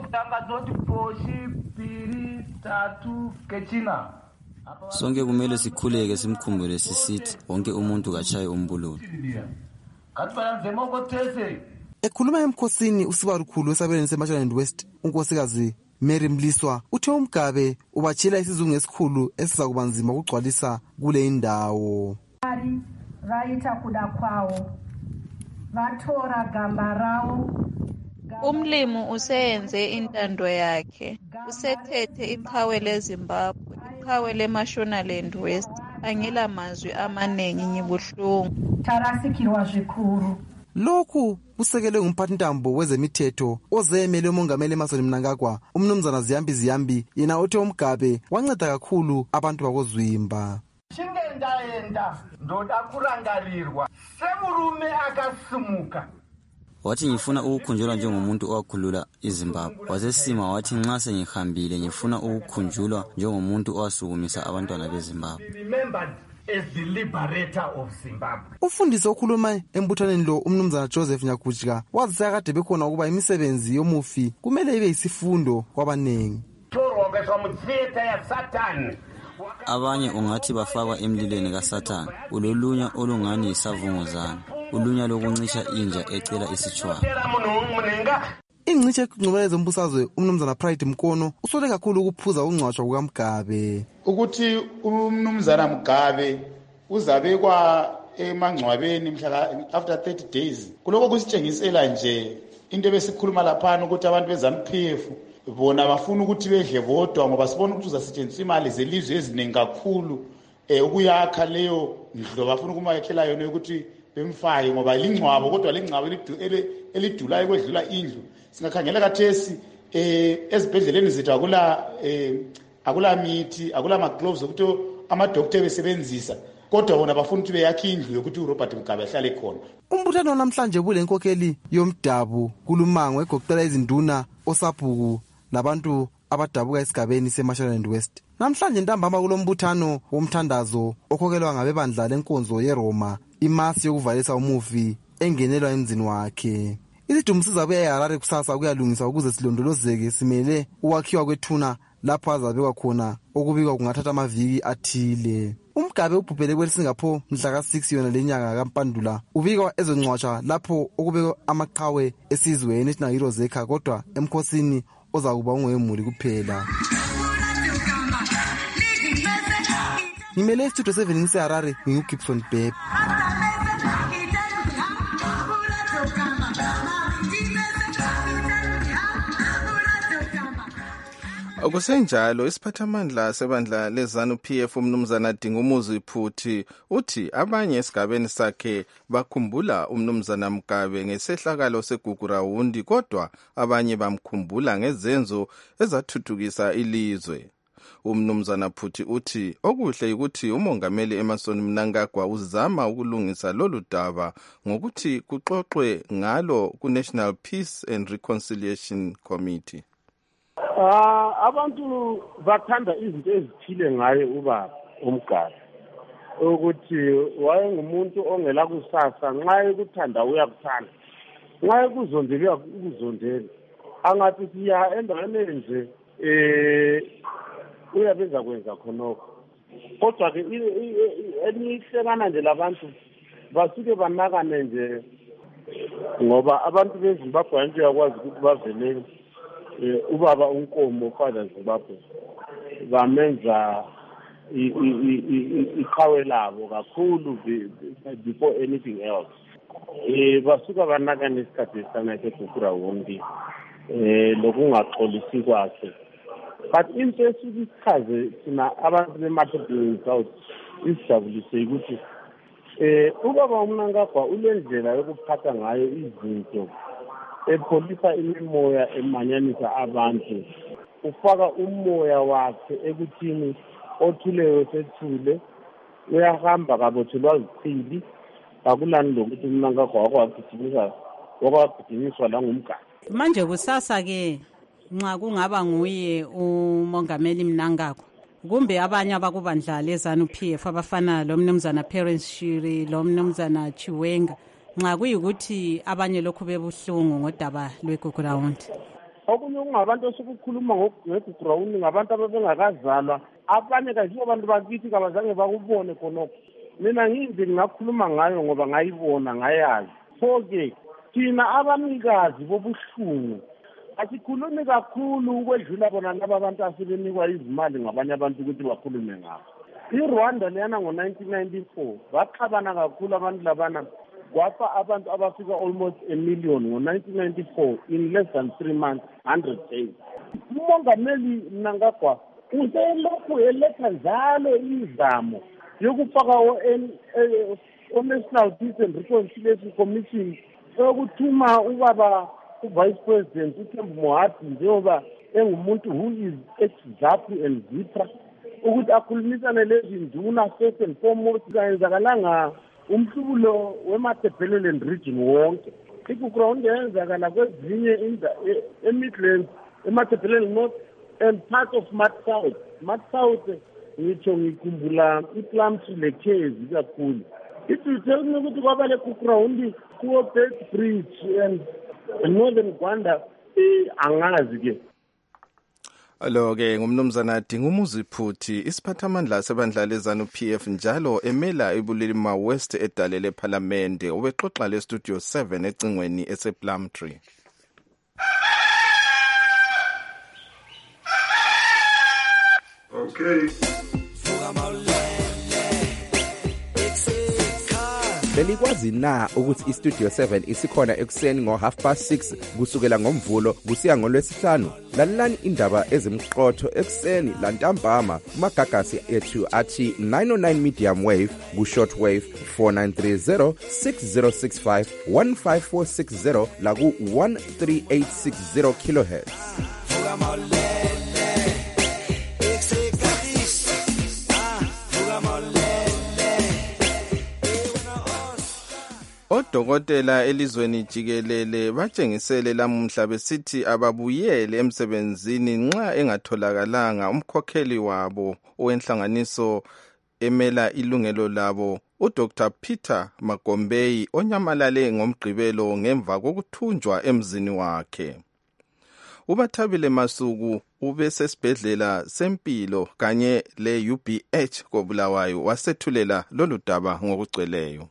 Sonke kumele sikhuleke simkhumbule sisithi wonke umuntu kachaye umbululu. Ekhuluma emkhosini usibarukhulu wesabelweni seMashonaland West unkosikazi Mary Mliswa uthe uMugabe ubachila isizungu esikhulu esiza kuba nzima ukugcwalisa kule indawo. Ari vaita kuda kwawo. Vatora gamba rawo. Umlimi useyenze intando yakhe. Usethethe iqhawe leZimbabwe, iqhawe leMashonaland West. Angela mazwi amanengi ngibuhlungu. Tarasikirwa zvikuru. Lokhu kusekelwe ngumphathintambo wezemithetho ozemele umongameli Emmerson Mnangagwa umnumzana Ziyambi Ziyambi yena othe uMugabe wanceda kakhulu abantu bakozwimba. Shingendaenda ndoda kurangarirwa semurume akasimuka. Wathi ngifuna ukukhunjulwa njengomuntu owakhulula iZimbabwe. Wasesima wathi nxa sengihambile ngifuna ukukhunjulwa njengomuntu owasukumisa abantwana beZimbabwe. as the liberator of Zimbabwe. Ufundisi okhuluma embuthaneni lo umnumzana Joseph Nyakujika wazisa kade bekhona ukuba imisebenzi yomufi kumele ibe isifundo kwabanengi. Abanye ungathi bafakwa emlilweni kaSathane, ulolunya olungani yisavunguzana, ulunya lokuncisha inja ecela isitshwala. Ingciche ekungcwele zombusazwe umnumzana Pride Mkono usole kakhulu ukuphuza ukungcwatshwa kukaMgabe. Ukuthi umnumzana Mgabe uzabekwa emangcwabeni mhla after thirty days. Kuloko kusitshengisela nje into ebesikhuluma lapha ukuthi abantu beZANU-P F bona bafuna ukuthi bedle bodwa ngoba sibona ukuthi uzasetshenziswa imali zelizwe eziningi kakhulu eh ukuyakha leyo ndlo bafuna ukumayakhela yona ukuthi bemfake ngoba lingcwabo kodwa lengcwabo elidulayo kwedlula indlu. Singakhangela kathesi eh ezibhedleleni zethu akula eh akula mithi akula ama gloves ukuthi amadokotela besebenzisa kodwa bona bafuna ukuthi beyakhe indlu yokuthi uRobert Mugabe ahlale khona. Umbuthano namhlanje bule nkokheli yomdabu kulumango egoqela izinduna osabhuku nabantu abadabuka esigabeni seMashonaland West. Namhlanje ntambama kulombuthano womthandazo okhokelwa ngabebandla lenkonzo yeRoma imasi yokuvalisa umufi engenelwa emzini wakhe. Isidumbu sizabuya eHarare kusasa kuyalungisa ukuze silondolozeke simele ukwakhiwa kwethuna lapho azabekwa khona okubikwa kungathatha amaviki athile. Umgabe ubhubhele kweSingapore mhla ka six yona lenyanga kaMpandula ubikwa ezongcwatshwa lapho okubekwa amaqhawe esizwe eNational Heroes Acre kodwa emkhosini ozakuba ungwemuli kuphela. Ngimele Studio seven ngiseHarare nginguGibson Beb. Okusenjalo isiphathamandla sebandla leZANU-P F umnumzana Dingumuzi Phuthi uthi abanye esigabeni sakhe bakhumbula umnumzana Mugabe ngesehlakalo segugurawundi kodwa abanye bamkhumbula ngezenzo ezathuthukisa ilizwe. Umnumzana Phuthi uthi okuhle ukuthi umongameli Emmerson Mnangagwa uzama ukulungisa lolu daba ngokuthi kuxoxwe ngalo ku-National Peace and Reconciliation Committee. Ah abantu bathanda izinto ezithile ngaye ubaba uMgabe ukuthi wayengumuntu ongela kusasa nxa ekuthanda uyakuthanda nxa ekuzondela ukuzondela angathi siya endaweni nje eh uyabenza kwenza khonokho kodwa ke enihlekana nje labantu basuke banakane nje ngoba abantu beZimbabwe nje yakwazi ukuthi bavelele ubaba uNkomo Father Zimbabwe bamenza iqhawe labo kakhulu before anything else. Eh basuka banaka nesikhathi sana segugurawundi eh lokungaxolisi kwakhe. But into esikuchaze sina abantu beMatabeleland South isijabulise ukuthi eh ubaba uMnangagwa ulendlela yokuphatha ngayo izinto epholisa imimoya emanyanisa abantu ufaka umoya wakhe ekuthini othuleyo sethule uyahamba kabothelwa zichili akulani lokuthi Mnangagwa wakwagijimisa wakwagijimiswa la ngumgaba. Manje kusasa ke nxa kungaba nguye umongameli Mnangagwa kumbe abanye abakubandla leZANU-P F abafana lo mnumzana Parents Shiri lo mnumzana Chiwenga nxa kuyikuthi abanye lokhu bebuhlungu ngodaba lwegugurawundi. Okunye kungabantu osokukhuluma ngegugurawundi ngabantu ababengakazalwa abanye kaziyo abantu bakithi kabazange bakubone khonokho. Mina ngindi ngingakhuluma ngayo ngoba ngayibona ngayazi. So ke thina abanikazi bobuhlungu asikhulume kakhulu ukwedlula bona laba abantu asebenikwa izimali ngabanye abantu ukuthi bakhulume ngabo. IRwanda leyana ngo nineteen ninety-four baxabana kakhulu abantu labana kwafa abantu abafika almost a million ngo nineteen ninety-four in less than three months, one hundred days. Umongameli Mnangagwa uselokhu eletha njalo izamo yokufaka o-National Peace and Reconciliation Commission okuthuma ubaba uVice President uThembu Mohapi njengoba engumuntu who is ex-ZAPU and ZIPRA ukuthi akhulumisane lezi nduna first and foremost kayenzakalanga umhlubulo weMatabeleland region wonke. Igugurawundi yenzakala kwezinye eMidlands, eMatabeleland North and part of Mat South. Mat South ngitsho ngikhumbula iplumtree le case kakhulu. It will tell me ukuthi kwaba le kuground kuwo Beit Bridge and Northern Rwanda angazi ke. Alo ke ngumnumzana Dingumuzi Phuthi isiphathamandla sebandla lezanu P F njalo emela ibulilima West edalele parliament ubexoxa le studio seven ecingweni ese Plumtree. Okay. Belikwazi na ukuthi iStudio seven isikhona ekuseni ngo half past six kusukela ngomvulo kusiya ngolwesihlanu? Lalelani indaba ezimqotho ekuseni lantambama kumagagasi ethu athi nine oh nine medium wave ku short wave four nine three zero six zero six five one five four six zero la ku one three eight six zero kilohertz. Odokotela elizweni jikelele batshengisele lamuhla besithi ababuyele emsebenzini nxa engatholakalanga umkhokheli wabo owenhlanganiso emela ilungelo labo uDoctor Peter Magombei onyamalale ngomgqibelo ngemva kokuthunjwa emzini wakhe. Ubathabile Masuku ube sesibhedlela sempilo kanye le U B H koBulawayo wasethulela lolu daba ngokugcweleyo.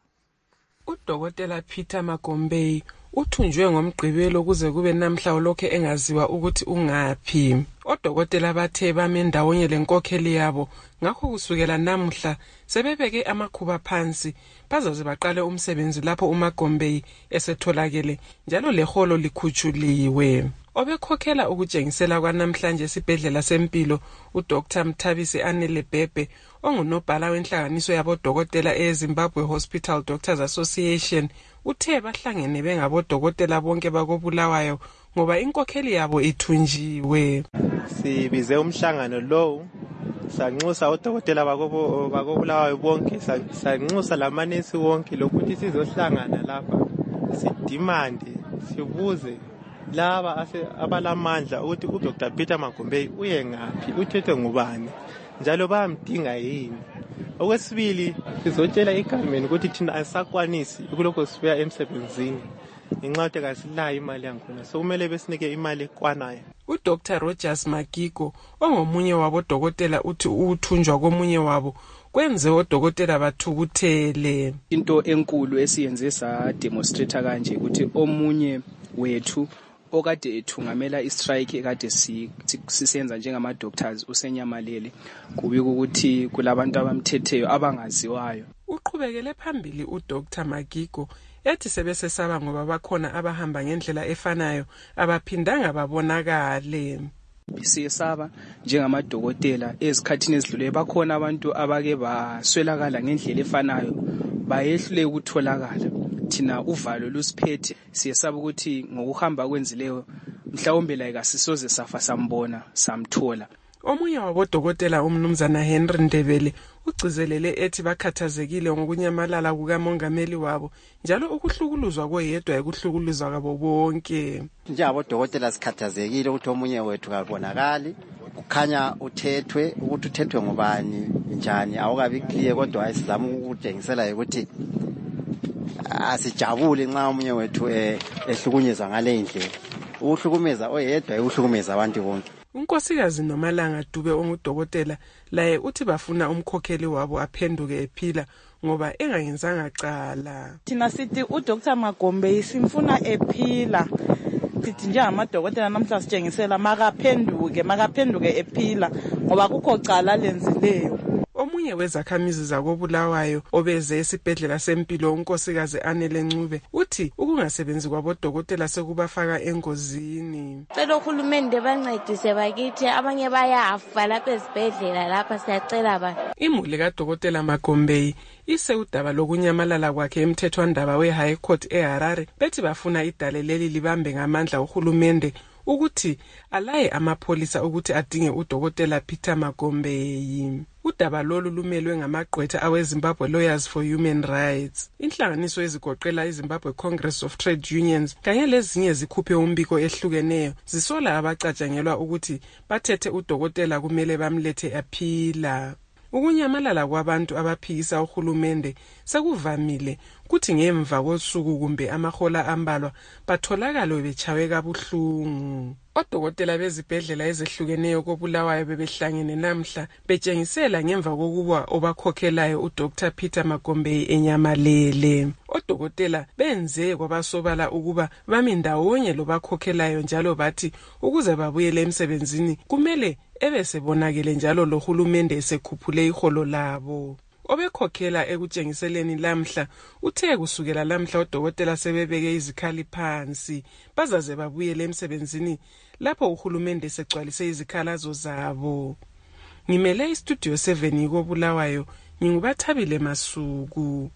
Udokotela Peter Magombei uthunjwe ngomgqibelo kuze kube namhla olokhe engaziwa ukuthi ungaphi. Odokotela bathe bame ndawonye lenkokheli yabo ngakho kusukela namhla sebebeke amakhuba phansi bazaze baqale umsebenzi lapho uMagombei esetholakele njalo leholo likhutshuliwe. Obekhokhela ukutshengisela kwanamhlanje esibhedlela sempilo uDr Mthabisi Anele Bhebhe ongunobhala wenhlanganiso yabodokotela eZimbabwe Hospital Doctors Association uthe bahlangene bengabodokotela bonke bakoBulawayo ngoba inkokheli yabo ithunjiwe. Sibize umhlangano lo sanxusa odokotela bakoBulawayo bonke sanxusa lamanesi wonke lokuthi sizohlangana lapha sidimande sibuze laba abalamandla ukuthi uDr Peter Magombei uye ngaphi uthethwe ngubani njalo bayamdinga yini. Okwesibili sizotshela igovernment ukuthi thina asakwanisi ukulokho sibuya emsebenzini ngenxa yokuthi kasilayo imali yakhona so kumele besinike imali ekwanayo. uDr Rogers Magigo ongomunye wabodokotela uthi uthunjwa komunye wabo kwenze odokotela bathukuthele. Into enkulu esiyenze sa demonstrate kanje ukuthi omunye wethu okade ethungamela istrike ekade sisenza njengama doctors usenyamalele kubika ukuthi kulabantu abamthetheyo abangaziwayo. Uqhubekele phambili uDr Magigo ethi sebesesaba ngoba bakhona abahamba ngendlela efanayo abaphindanga babonakale. Siyesaba njengamadokotela ezikhathini ezidlule bakhona abantu abake baswelakala ngendlela efanayo bayehlule ukutholakala. Thina uvalo lusiphethe siyesaba ukuthi ngokuhamba kwenzileyo mhlawumbe la ikasisoze safa sambona samthola. Omunye wabodokotela umnumzana Henry Ndebele ugcizelele ethi bakhathazekile ngokunyamalala kukamongameli wabo njalo ukuhlukuluzwa koyedwa ekuhlukuluzwa kwabo bonke. Njengabodokotela sikhathazekile ukuthi omunye wethu kabonakali kukhanya uthethwe ukuthi uthethwe ngubani njani awukabi clear kodwa ayizama ukutshengisela ukuthi asijabule nxa omunye wethu ehlukunyezwa ngale ndlela. Ukuhlukumeza oyedwa ukuhlukumeza abantu bonke. Unkosikazi Nomalanga Dube ongudokotela laye uthi bafuna umkhokheli wabo aphenduke ephila ngoba engayenzanga cala. Thina sithi uDr Magombei simfuna ephila. Sithi njengamadokotela namhla sitshengisela makaphenduke makaphenduke ephila ngoba kukho cala lenzileyo. Omunye wezakhamizi zakoBulawayo obeze esibhedlela sempilo unkosikazi Anele Ncube uthi ukungasebenzi kwabodokotela sekubafaka engozini. Cela uhulumende bancedise bakithi abanye bayafa lapha esibhedlela lapha siyacela ba. Imuli kaDokotela Magombei ise udaba lokunyamalala kwakhe emthethwandaba weHigh Court eHarare bethi bafuna idale leli libambe ngamandla uhulumende ukuthi alaye amapholisa ukuthi adinge uDokotela Peter Magombei. Udaba lolu lumelwe ngamagqwetha aweZimbabwe Lawyers for Human Rights. Inhlanganiso ezigoqela iZimbabwe Congress of Trade Unions kanye lezinye zikhuphe umbiko ehlukeneyo zisola abacatshangelwa ukuthi bathethe uDokotela kumele bamlethe aphila. Ukunyamalala kwabantu abaphikisa uhulumende sekuvamile kuthi ngemva kosuku kumbe amahola ambalwa batholakala bechawe kabuhlungu. Odokotela bezibhedlela ezehlukeneyo koBulawayo bebehlangene namhla betshengisela ngemva kokuba obakhokhelayo uDr Peter Magombei enyamalele. Odokotela benze kwabasobala ukuba bami ndawonye lobakhokhelayo njalo bathi ukuze babuyele emsebenzini kumele ebesebonakele njalo lo hulumende esekhuphule iholo labo. Obekhokhela ekutshengiseleni lamhla uthe kusukela lamhla odokotela sebebeke izikhali phansi bazaze babuyele emsebenzini lapho uhulumende segcwalise izikhalazo zabo. Ngimele istudio seven koBulawayo, ngingubathabile Masuku.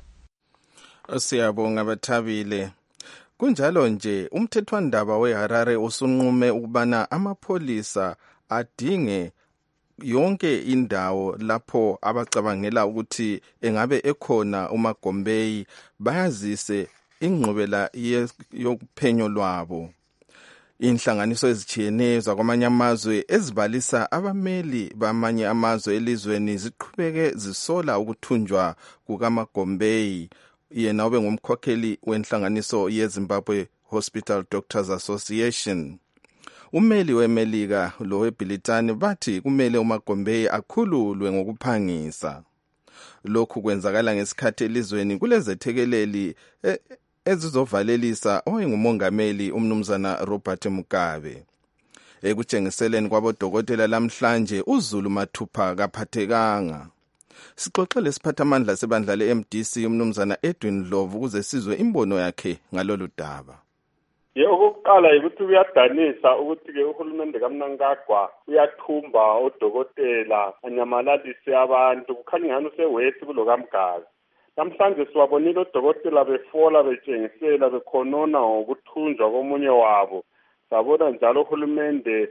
Siyabonga Bathabile. Kunjalo nje umthethwandaba weHarare usunqume ukubana amapholisa adinge yonke indawo lapho abacabangela ukuthi engabe ekhona uMagombei bayazise ingqubela yokuphenyo lwabo. Inhlanganiso ezijiyeneyo zakwamanye amazwe ezibalisa abameli bamanye amazwe elizweni ziqhubeke zisola ukuthunjwa kukaMagombei, yena obe ngumkhokheli wenhlanganiso yeZimbabwe Hospital Doctors Association. Umeli weMelika lo weBhilitani bathi kumele uMagombei akhululwe ngokuphangisa. Lokhu kwenzakala ngesikhathi elizweni kulezethekeleli e ezizovalelisa oyengumongameli umnumzana Robert Mugabe. Ekutshengiseleni kwabodokotela lamhlanje uZulu Mathupha kaphathekanga. Sixoxe lesiphathamandla sebandla le-M D C umnumzana Edwin Ndlovu ukuze sizwe imbono yakhe ngalolu daba. Ye okokuqala ukuthi uyadanisa ukuthi ke uhulumende kaMnangagwa uyathumba odokotela anyamalalise abantu kukhanya ngani usewethi kulo kaMgazi. Namhlanje siwabonile odokotela befola betshengisela bekhonona ngokuthunjwa komunye wabo. Sabona njalo uhulumende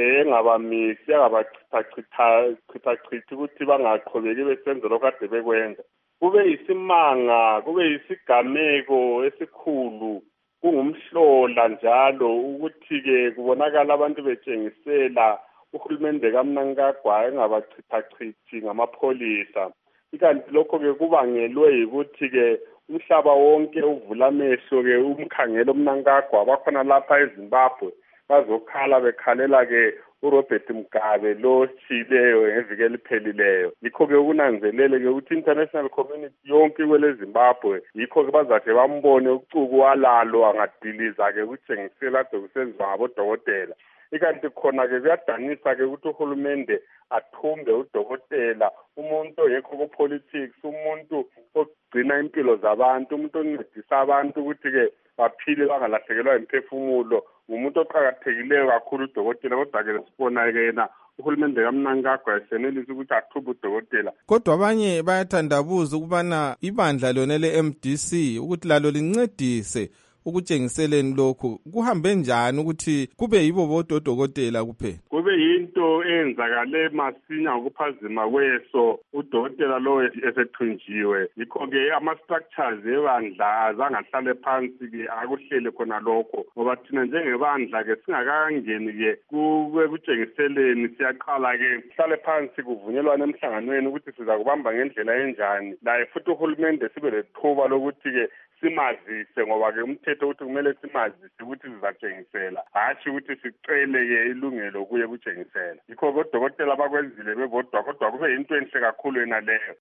engabamisi angabachithachitha chithachithi ukuthi bangaqhubeki besenze lokho kade bekwenza. Kube yisimanga, kube yisigameko esikhulu, kungumhlola njalo ukuthi ke kubonakala abantu betshengisela uhulumende kaMnangagwa engabachithachithi ngamapholisa. Ikanti lokho ke kubangelwe yikuthi ke umhlaba wonke uvula amehlo ke umkhangelo uMnangagwa bakhona lapha eZimbabwe bazokhala bekhalela ke uRobert Mugabe lo chileyo ngeviki eliphelileyo. Yikho ke ukunanzelele ke ukuthi international community yonke kwele Zimbabwe yikho ke bazathi bambone ucuku walalo angadiliza ke ukuthengisela dokusenziwa ngabodokotela. Ikanti khona ke kuyadanisa ke ukuthi uhulumende athumbe udokotela, umuntu yekho ku politics, umuntu ogcina impilo zabantu, umuntu oncedisa abantu ukuthi ke baphile bangalahlekelwa imphefumulo, umuntu oqhakathekileyo kakhulu udokotela. Kodwa ke sibona ke yena uhulumende kaMnangagwa esenelisa ukuthi athumbe udokotela. Kodwa abanye bayathandabuza ukubana ibandla lona le-M D C ukuthi lalo lincedise ukutshengiseleni lokhu kuhambe njani ukuthi kube yibo bodwa odokotela kuphela. Kube yinto eyenzakale masinya ngokuphazima kweso udokotela lo esethunjiwe. Yikho ke ama-structures ebandla azange ahlale phansi ke akuhlele khona lokho, ngoba thina njengebandla ke singakangeni ke kube kutshengiseleni siyaqala ke sihlale phansi kuvunyelwana emhlanganweni ukuthi siza kubamba ngendlela enjani. La futhi uhulumende sibe lethuba lokuthi ke simazise, ngoba ke umthetho ukuthi kumele simazise ukuthi sizatshengisela, hashi ukuthi sicele ke ilungelo kuye kutshengisela. Yikho odokotela bakwenzile bebodwa, kodwa kube yinto enhle kakhulu yena leyo.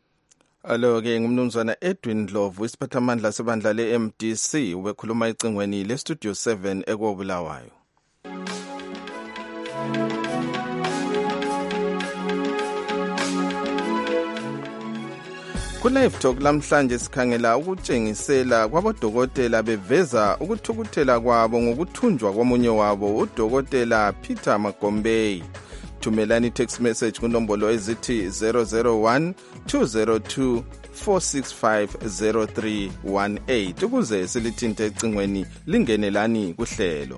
Alo ke ngumnumzana Edwin Ndlovu isiphathamandla sebandla le-M D C ubekhuluma ecingweni le-Studio seven ekoBulawayo. Ku-Live Talk lamhlanje sikhangela ukutshengisela kwabodokotela beveza ukuthukuthela kwabo ngokuthunjwa komunye wabo uDokotela Peter Magombei. Thumelani text message kunombolo ezithi zero zero one two zero two four six five zero three one eight ukuze silithinte ecingweni lingenelani kuhlelo.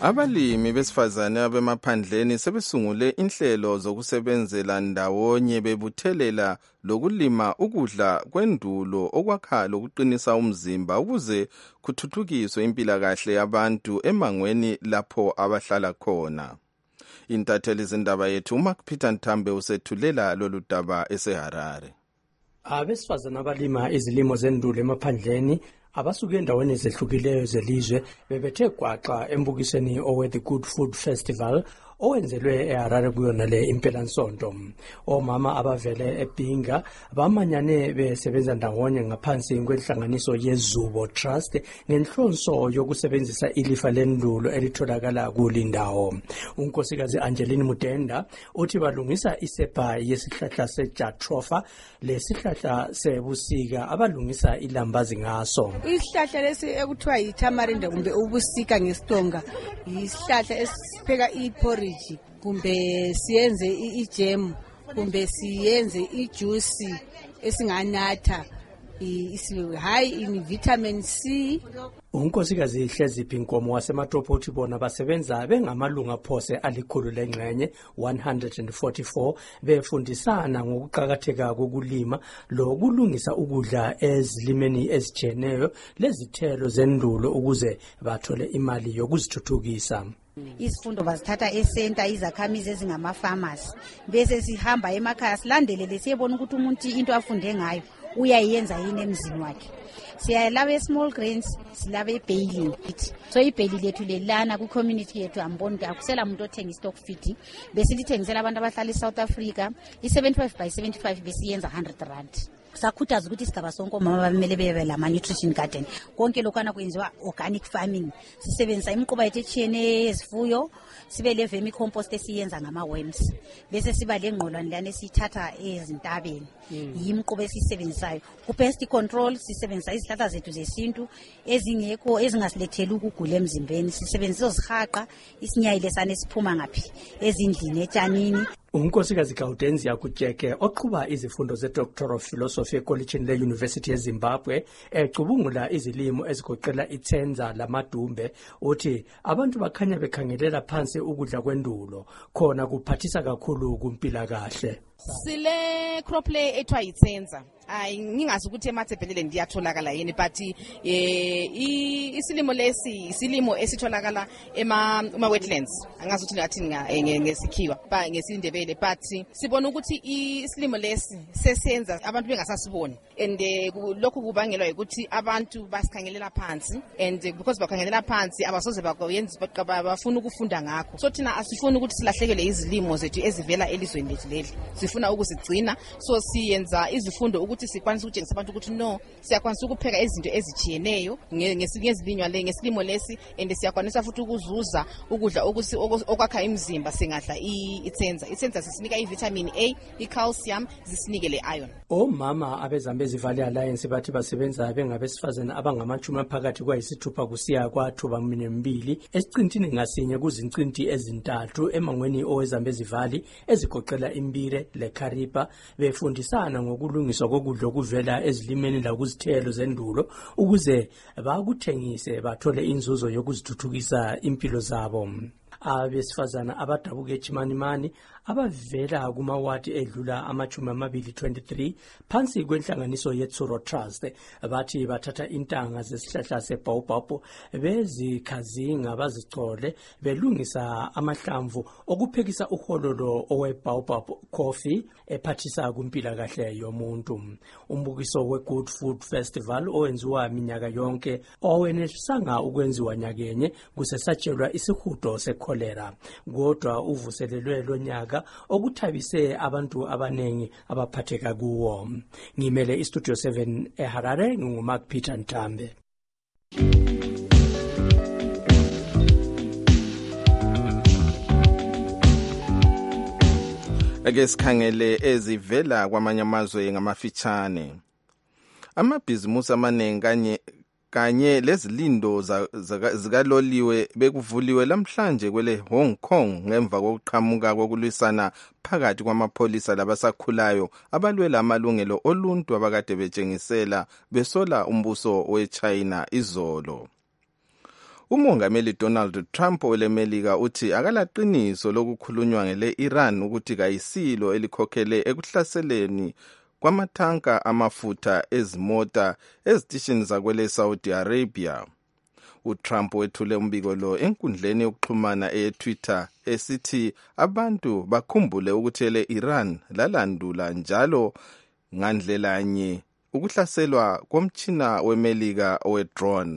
Abalimi besifazane abemaphandleni sebesungule inhlelo zokusebenzela ndawonye bebuthelela lokulima ukudla kwendulo okwakha lokuqinisa umzimba ukuze kuthuthukiswe impilakahle yabantu emangweni lapho abahlala khona. Intatheli zindaba yethu uMark Peter Ntambe usethulela lolu daba eseHarare. Abesifazane abalima izilimo zendulo emaphandleni abasuke endaweni ezehlukileyo zelizwe bebethe gwaxa embukisweni owe The Good Food Festival owenzelwe eHarare kuyona le impelasonto. Omama abavele eBinga bamanyane besebenza ndawonye ngaphansi kwenhlanganiso yeZubo Trust ngenhlonso yokusebenzisa ilifa lendulo elitholakala kulindawo. Unkosikazi Angeline Mudenda uthi balungisa isepa yesihlahla sejatrofa lesihlahla sebusika abalungisa ilambazi ngaso. Isihlahla lesi ekuthiwa yitamarind kumbe ubusika ngestonga isihlahla esipheka iporridge kumbe siyenze ijam kumbe siyenze ijuice esinganatha isiwe high in vitamin C. Unkosikazi Hleziphi Nkomo waseMatopo uthi bona basebenza bengamalunga phose alikhulu lengxenye one hundred forty-four befundisana ngokuqhakatheka kokulima lokulungisa ukudla ezilimeni ezijeneyo lezithelo zendulo ukuze bathole imali yokuzithuthukisa. Izifundo bazithatha esenta izakhamizi ezingama-pharmacy bese sihamba emakhaya silandelele siyebona ukuthi umuntu into afunde ngayo uyayenza yini emzini wakhe. Siyalaba small grains silaba ibailing so ibailing lethu lelana ku community yethu amboni akusela umuntu othenga stock feed bese lithengisela abantu abahlala eSouth Africa i-seventy-five by seventy-five besiyenza one hundred rand. Sakhuthaza ukuthi isigaba sonke omama bamele bebe la nutrition garden konke lokana kwenziwa organic farming sisebenzisa imiquba yethu echene ezifuyo sibe le vermi compost esiyenza ngama worms bese siba lengqolwane lana esithatha ezintabeni yimiquba esisebenzisayo ku pest control sisebenzisa izihlahla zethu zesintu ezingekho ezingasilethela ukugula emzimbeni sisebenzisa izihaqa isinyayile sane siphuma ngapi ezindlini etshanini. Unkosikazi Gaudenzia Kujeke oqhuba izifundo ze-Doctor of Philosophy ekolitshini le-University yeZimbabwe ecubungula izilimo ezigoqela ithenza lamadumbe uthi abantu bakhanya bekhangelela phansi ukudla kwendulo khona kuphathisa kakhulu kumpilakahle. Sile crop le ethiwa yithenza ayi ngingazi ukuthi emathebhelele ndiyatholakala yini but eh isilimo lesi isilimo esitholakala ema uma wetlands angazi ukuthi ngathi ngesikhiwa ba ngesindebele but sibona ukuthi isilimo lesi sesenza abantu bengasasiboni and lokho kubangelwa ukuthi abantu basikhangelela phansi and because bakhangelela phansi abasoze bakwenza bafuna ukufunda ngakho so thina asifuni ukuthi silahlekele izilimo zethu ezivela elizweni lethu leli sifuna ukusigcina so siyenza izifundo ukuthi sikwanise ukutshengisa abantu ukuthi no siyakwanisa ukupheka izinto ezijiyeneyo ngezilinywa le ngesilimo lesi and siyakwanisa futhi ukuzuza ukudla ukuthi okwakha imizimba singadla ithenza ithenza sisinika ivitamin A icalcium zisinike le iron. Omama abezambezi Valley Alliance bathi basebenza bengabesifazana abangamachumi phakathi kwayisithupha kusiya kwathuba mbili esiqintini ngasinye kuzincinti ezintathu emangweni owezambezi Valley ezigoqela imbire leKharipa befundisana ngokulungiswa kokudla okuvela ezilimeni la kuzithelo zendulo ukuze bakuthengise bathole inzuzo yokuzithuthukisa impilo zabo. Abesifazana abadabuke eChimanimani abavela kumawadi edlula amachumi amabili twenty-three phansi kwenhlanganiso yeTsuro Trust bathi bathatha intanga zesihlahla sebaobab bezikhazinga bazicole belungisa amahlamvu okuphekisa uhololo owebaobab coffee ephathisa kumpilakahle yomuntu. Umbukiso we-Good Food Festival owenziwa minyaka yonke owenesanga ukwenziwa nyakenye kusesatshelwa isihudo sekholera kodwa uvuselelwe lonyaka okuthabise abantu abanengi abaphatheka kuwo. Ngimele iStudio seven eHarare nguMark Peter Ntambe. Ake sikhangele ezivela kwamanye amazwe ngamafitshane. Amabhizimusi amaningi kanye kanye lezilindo zikaloliwe bekuvuliwe lamhlanje kwele Hong Kong ngemva kokuqhamuka kokulwisana phakathi kwamapholisa labasakhulayo abalwela amalungelo oluntu abakade betshengisela besola umbuso weChina izolo. Umongameli Donald Trump welemelika uthi akalaqiniso lokukhulunywa ngele Iran ukuthi kayisilo elikhokhele ekuhlaseleni kwamathanka amafutha ezimota ezitishini zakwele Saudi Arabia. uTrump wethule umbiko lo enkundleni yokuxhumana eTwitter esithi abantu bakhumbule ukuthi le Iran lalandula njalo ngandlelanye ukuhlaselwa komtchina wemelika owedrone.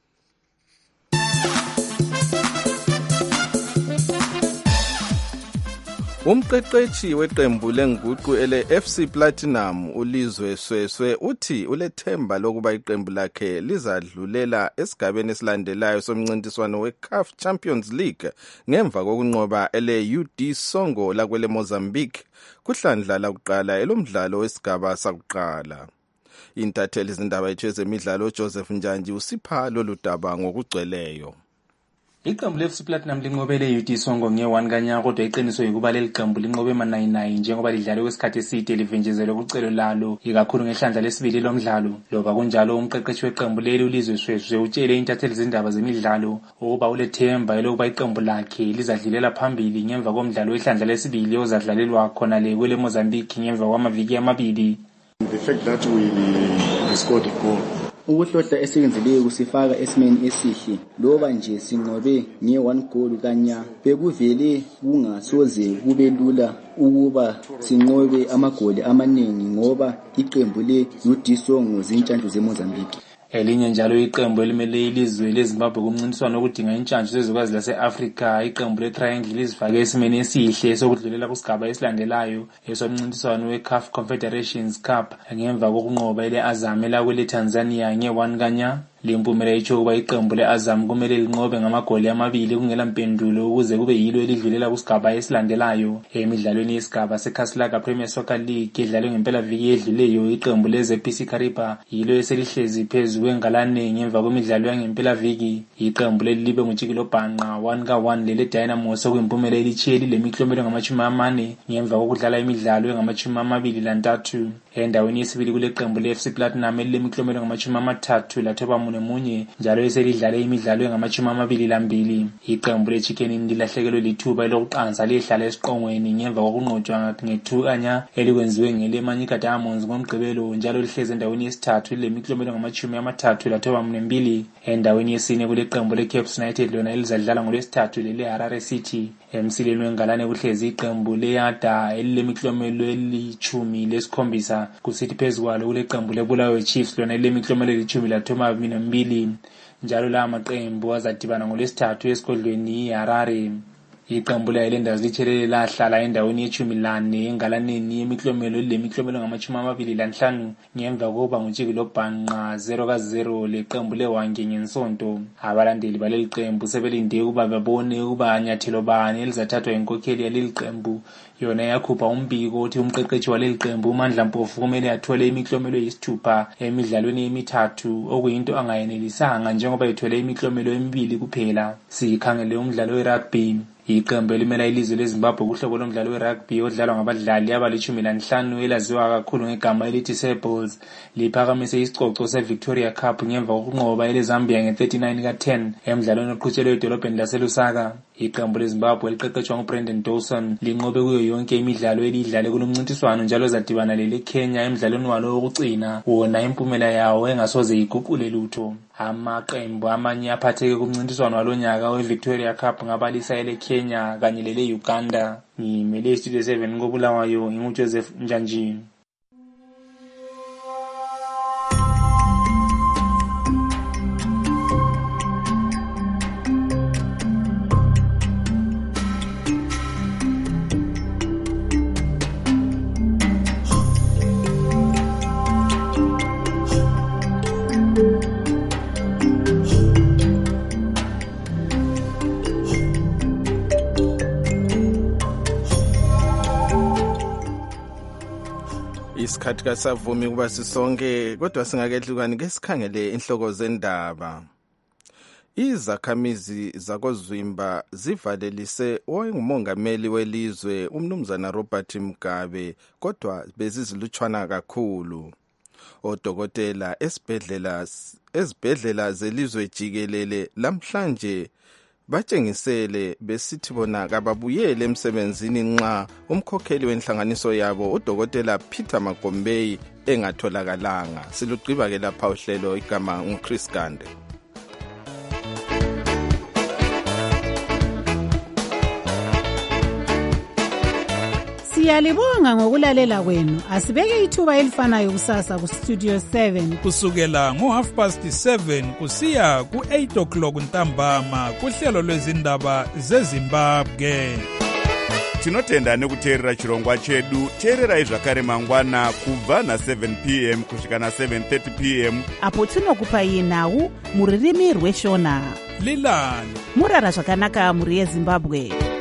Umqeqeshi weqembu lenguqu ele F C Platinum uLizwe Sweswe uthi ulethemba lokuba iqembu lakhe lizadlulela esigabeni esilandelayo somncintiswano weCAF Champions League ngemva kokunqoba ele U D Songo lakwele Mozambique kuhlandla lakuqala elomdlalo wesigaba sakuqala. Intatheli izindaba yethu ezemidlalo Joseph Njanji usipha lolu daba ngokugcweleyo. Iqembu le-F C Platinum linqobele U D Songo nge-one kanyaka kodwa iqiniso ukuba leli qembu linqobe manayinayi njengoba lidlale kwesikhathi eside livinjezelwe kucelo lalo ikakhulu ngehlandla lesibili lomdlalo. Loba kunjalo umqeqeshi weqembu leli uLizwe Sweswe utshele intatheli izindaba zemidlalo ukuba ulethemba elokuba iqembu lakhe lizadlulela phambili ngemva komdlalo wehlandla lesibili ozadlalelwa khona le kwele Mozambique ngemva kwamaviki amabili. The fact that we, we scored a goal ukuhlohla esikwenzileyo kusifaka esimeni esihle loba nje sinqobe nge-one goal kanya bekuvele kungasoze kube lula ukuba sinqobe amagoli amaningi ngoba iqembu le-U D Songo zintshantshu zeMozambique. Elinye njalo iqembu elimele ilizwe leZimbabwe kumncintiswano okudinga intshantshu zezwekazi lase-Afrika iqembu le-Triangle lizifake esimeni esihle sokudlulela kusigaba esilandelayo esomncintiswano we-CAF Confederations Cup ngemva kokunqoba ile-Azam elakwele Tanzania nge-one kanya. Limpumela itsho kuba iqembu le-Azam kumele linqobe ngamagoli amabili kungela mpendulo ukuze kube yilo elidlulela kusigaba esilandelayo. Emidlalweni yesigaba seKhaslaga Premier Soccer League edlalwe ngempela viki edluleyo iqembu leze P C Kariba yilo eselihlezi phezu kwengalane ngemva kwemidlalo yangempela viki. Iqembu leli libe ngutshikilo bhanqa one ka one lele Dynamo sokuyimpumela elitsheli lemiklomelo ngamachumi amane ngemva kokudlala imidlalo engamachumi amabili lantathu. Endaweni yesibili kule qembu le-F C Platinum elilemiklomelo ngamachumi amathathu lathoba munye njalo eselidlale imidlalo engamachumi amabili lambili. Iqembu le-Chicken lilahlekelwe lithuba elokuqansa lihlala esiqongweni ngemva kokunqotshwa nge-two kanya elikwenziwe ngele-Manyika Diamonds ngomgqibelo njalo lihlezi endaweni yesithathu lilemiklomelo ngamachumi amathathu lathoba mbili. Endaweni yesine kule qembu le-Cape United lona elizadlala ngolwesithathu lele-Harare City. Emsileni wengalane kuhlezi iqembu le-Yada elilemiklomelo elitshumi lesikhombisa kusithi phezu kwalo kule qembu le-Bulawayo Chiefs lona elilemiklomelo elitshumi lathoba mbili njalo la maqembu azadibana ngolwesithathu esigodlweni iHarare. Iqembu le-Highlanders lithelele lahlala endaweni yechumi lane engalaneni yemiklomelo lemiklomelo ngamachumi amabili lanhlanu ngemva kokuba ngutshikilo bhanqa zero ka zero leqembu leWange ngensonto. Abalandeli baleli qembu sebelinde ukuba babone ukuba nyathelo bani elizathathwa inkokheli yaleli qembu. Yona yakhupha umbiko othi umqeqeshi waleli qembu uMandla Mpofu kumele athole imiklomelo yesithupha emidlalweni emithathu okuyinto angayenelisanga njengoba ethole imiklomelo emibili kuphela. Sikhangele umdlalo werugby. Iqembu elimela ilizwe leZimbabwe kuhlobo lomdlalo werugby odlalwa ngabadlali abalishumi lanhlanu elaziwa kakhulu ngegama elithi Sables liphakamise isicoco seVictoria Cup ngemva kokunqoba eleZambia nge-thirty-nine ka ten emdlalweni oqhutshelwe edolobheni laseLusaka. Iqembu leZimbabwe liqeqeshwa nguBrendan Dawson linqobe kuyo yonke imidlalo elidlale kulomncintiswano njalo zadibana leleKenya emdlalweni walo wokucina wona impumela yawo engasoze iguqule lutho. Amaqembu amanye aphatheke kumncintiswano walonyaka weVictoria Cup ngabalisa eleKenya kanye lele-Uganda. Ngimele Studio seven koBulawayo nginguJoseph Njanji. Isikhathi kasavumi kuba sisonke kodwa singakehlukani ke sikhangele inhloko zendaba. Izakhamizi zakoZwimba zivalelise owayengumongameli welizwe umnumzana Robert Mugabe kodwa bezizilutshwana kakhulu. Odokotela esibhedlela ezibhedlela zelizwe jikelele lamhlanje batshengisele besithi bona kababuyele emsebenzini nxa umkhokheli wenhlanganiso yabo udokotela Peter Magombei engatholakalanga. Silugqiba ke lapha uhlelo igama nguChris Gande. Siyalibonga ngokulalela kwenu. Asibeke ithuba elifanayo kusasa ku Studio seven kusukela ngo half past seven kusiya ku eight o'clock ntambama kuhlelo lwezindaba zeZimbabwe. Tinotenda nekuteerera chirongwa chedu. Teererai zvakare mangwana kubva na seven p m kusvika na seven thirty p m apo tinokupai nhau muririmi rweshona. Lilani murara zvakanaka muri yeZimbabwe.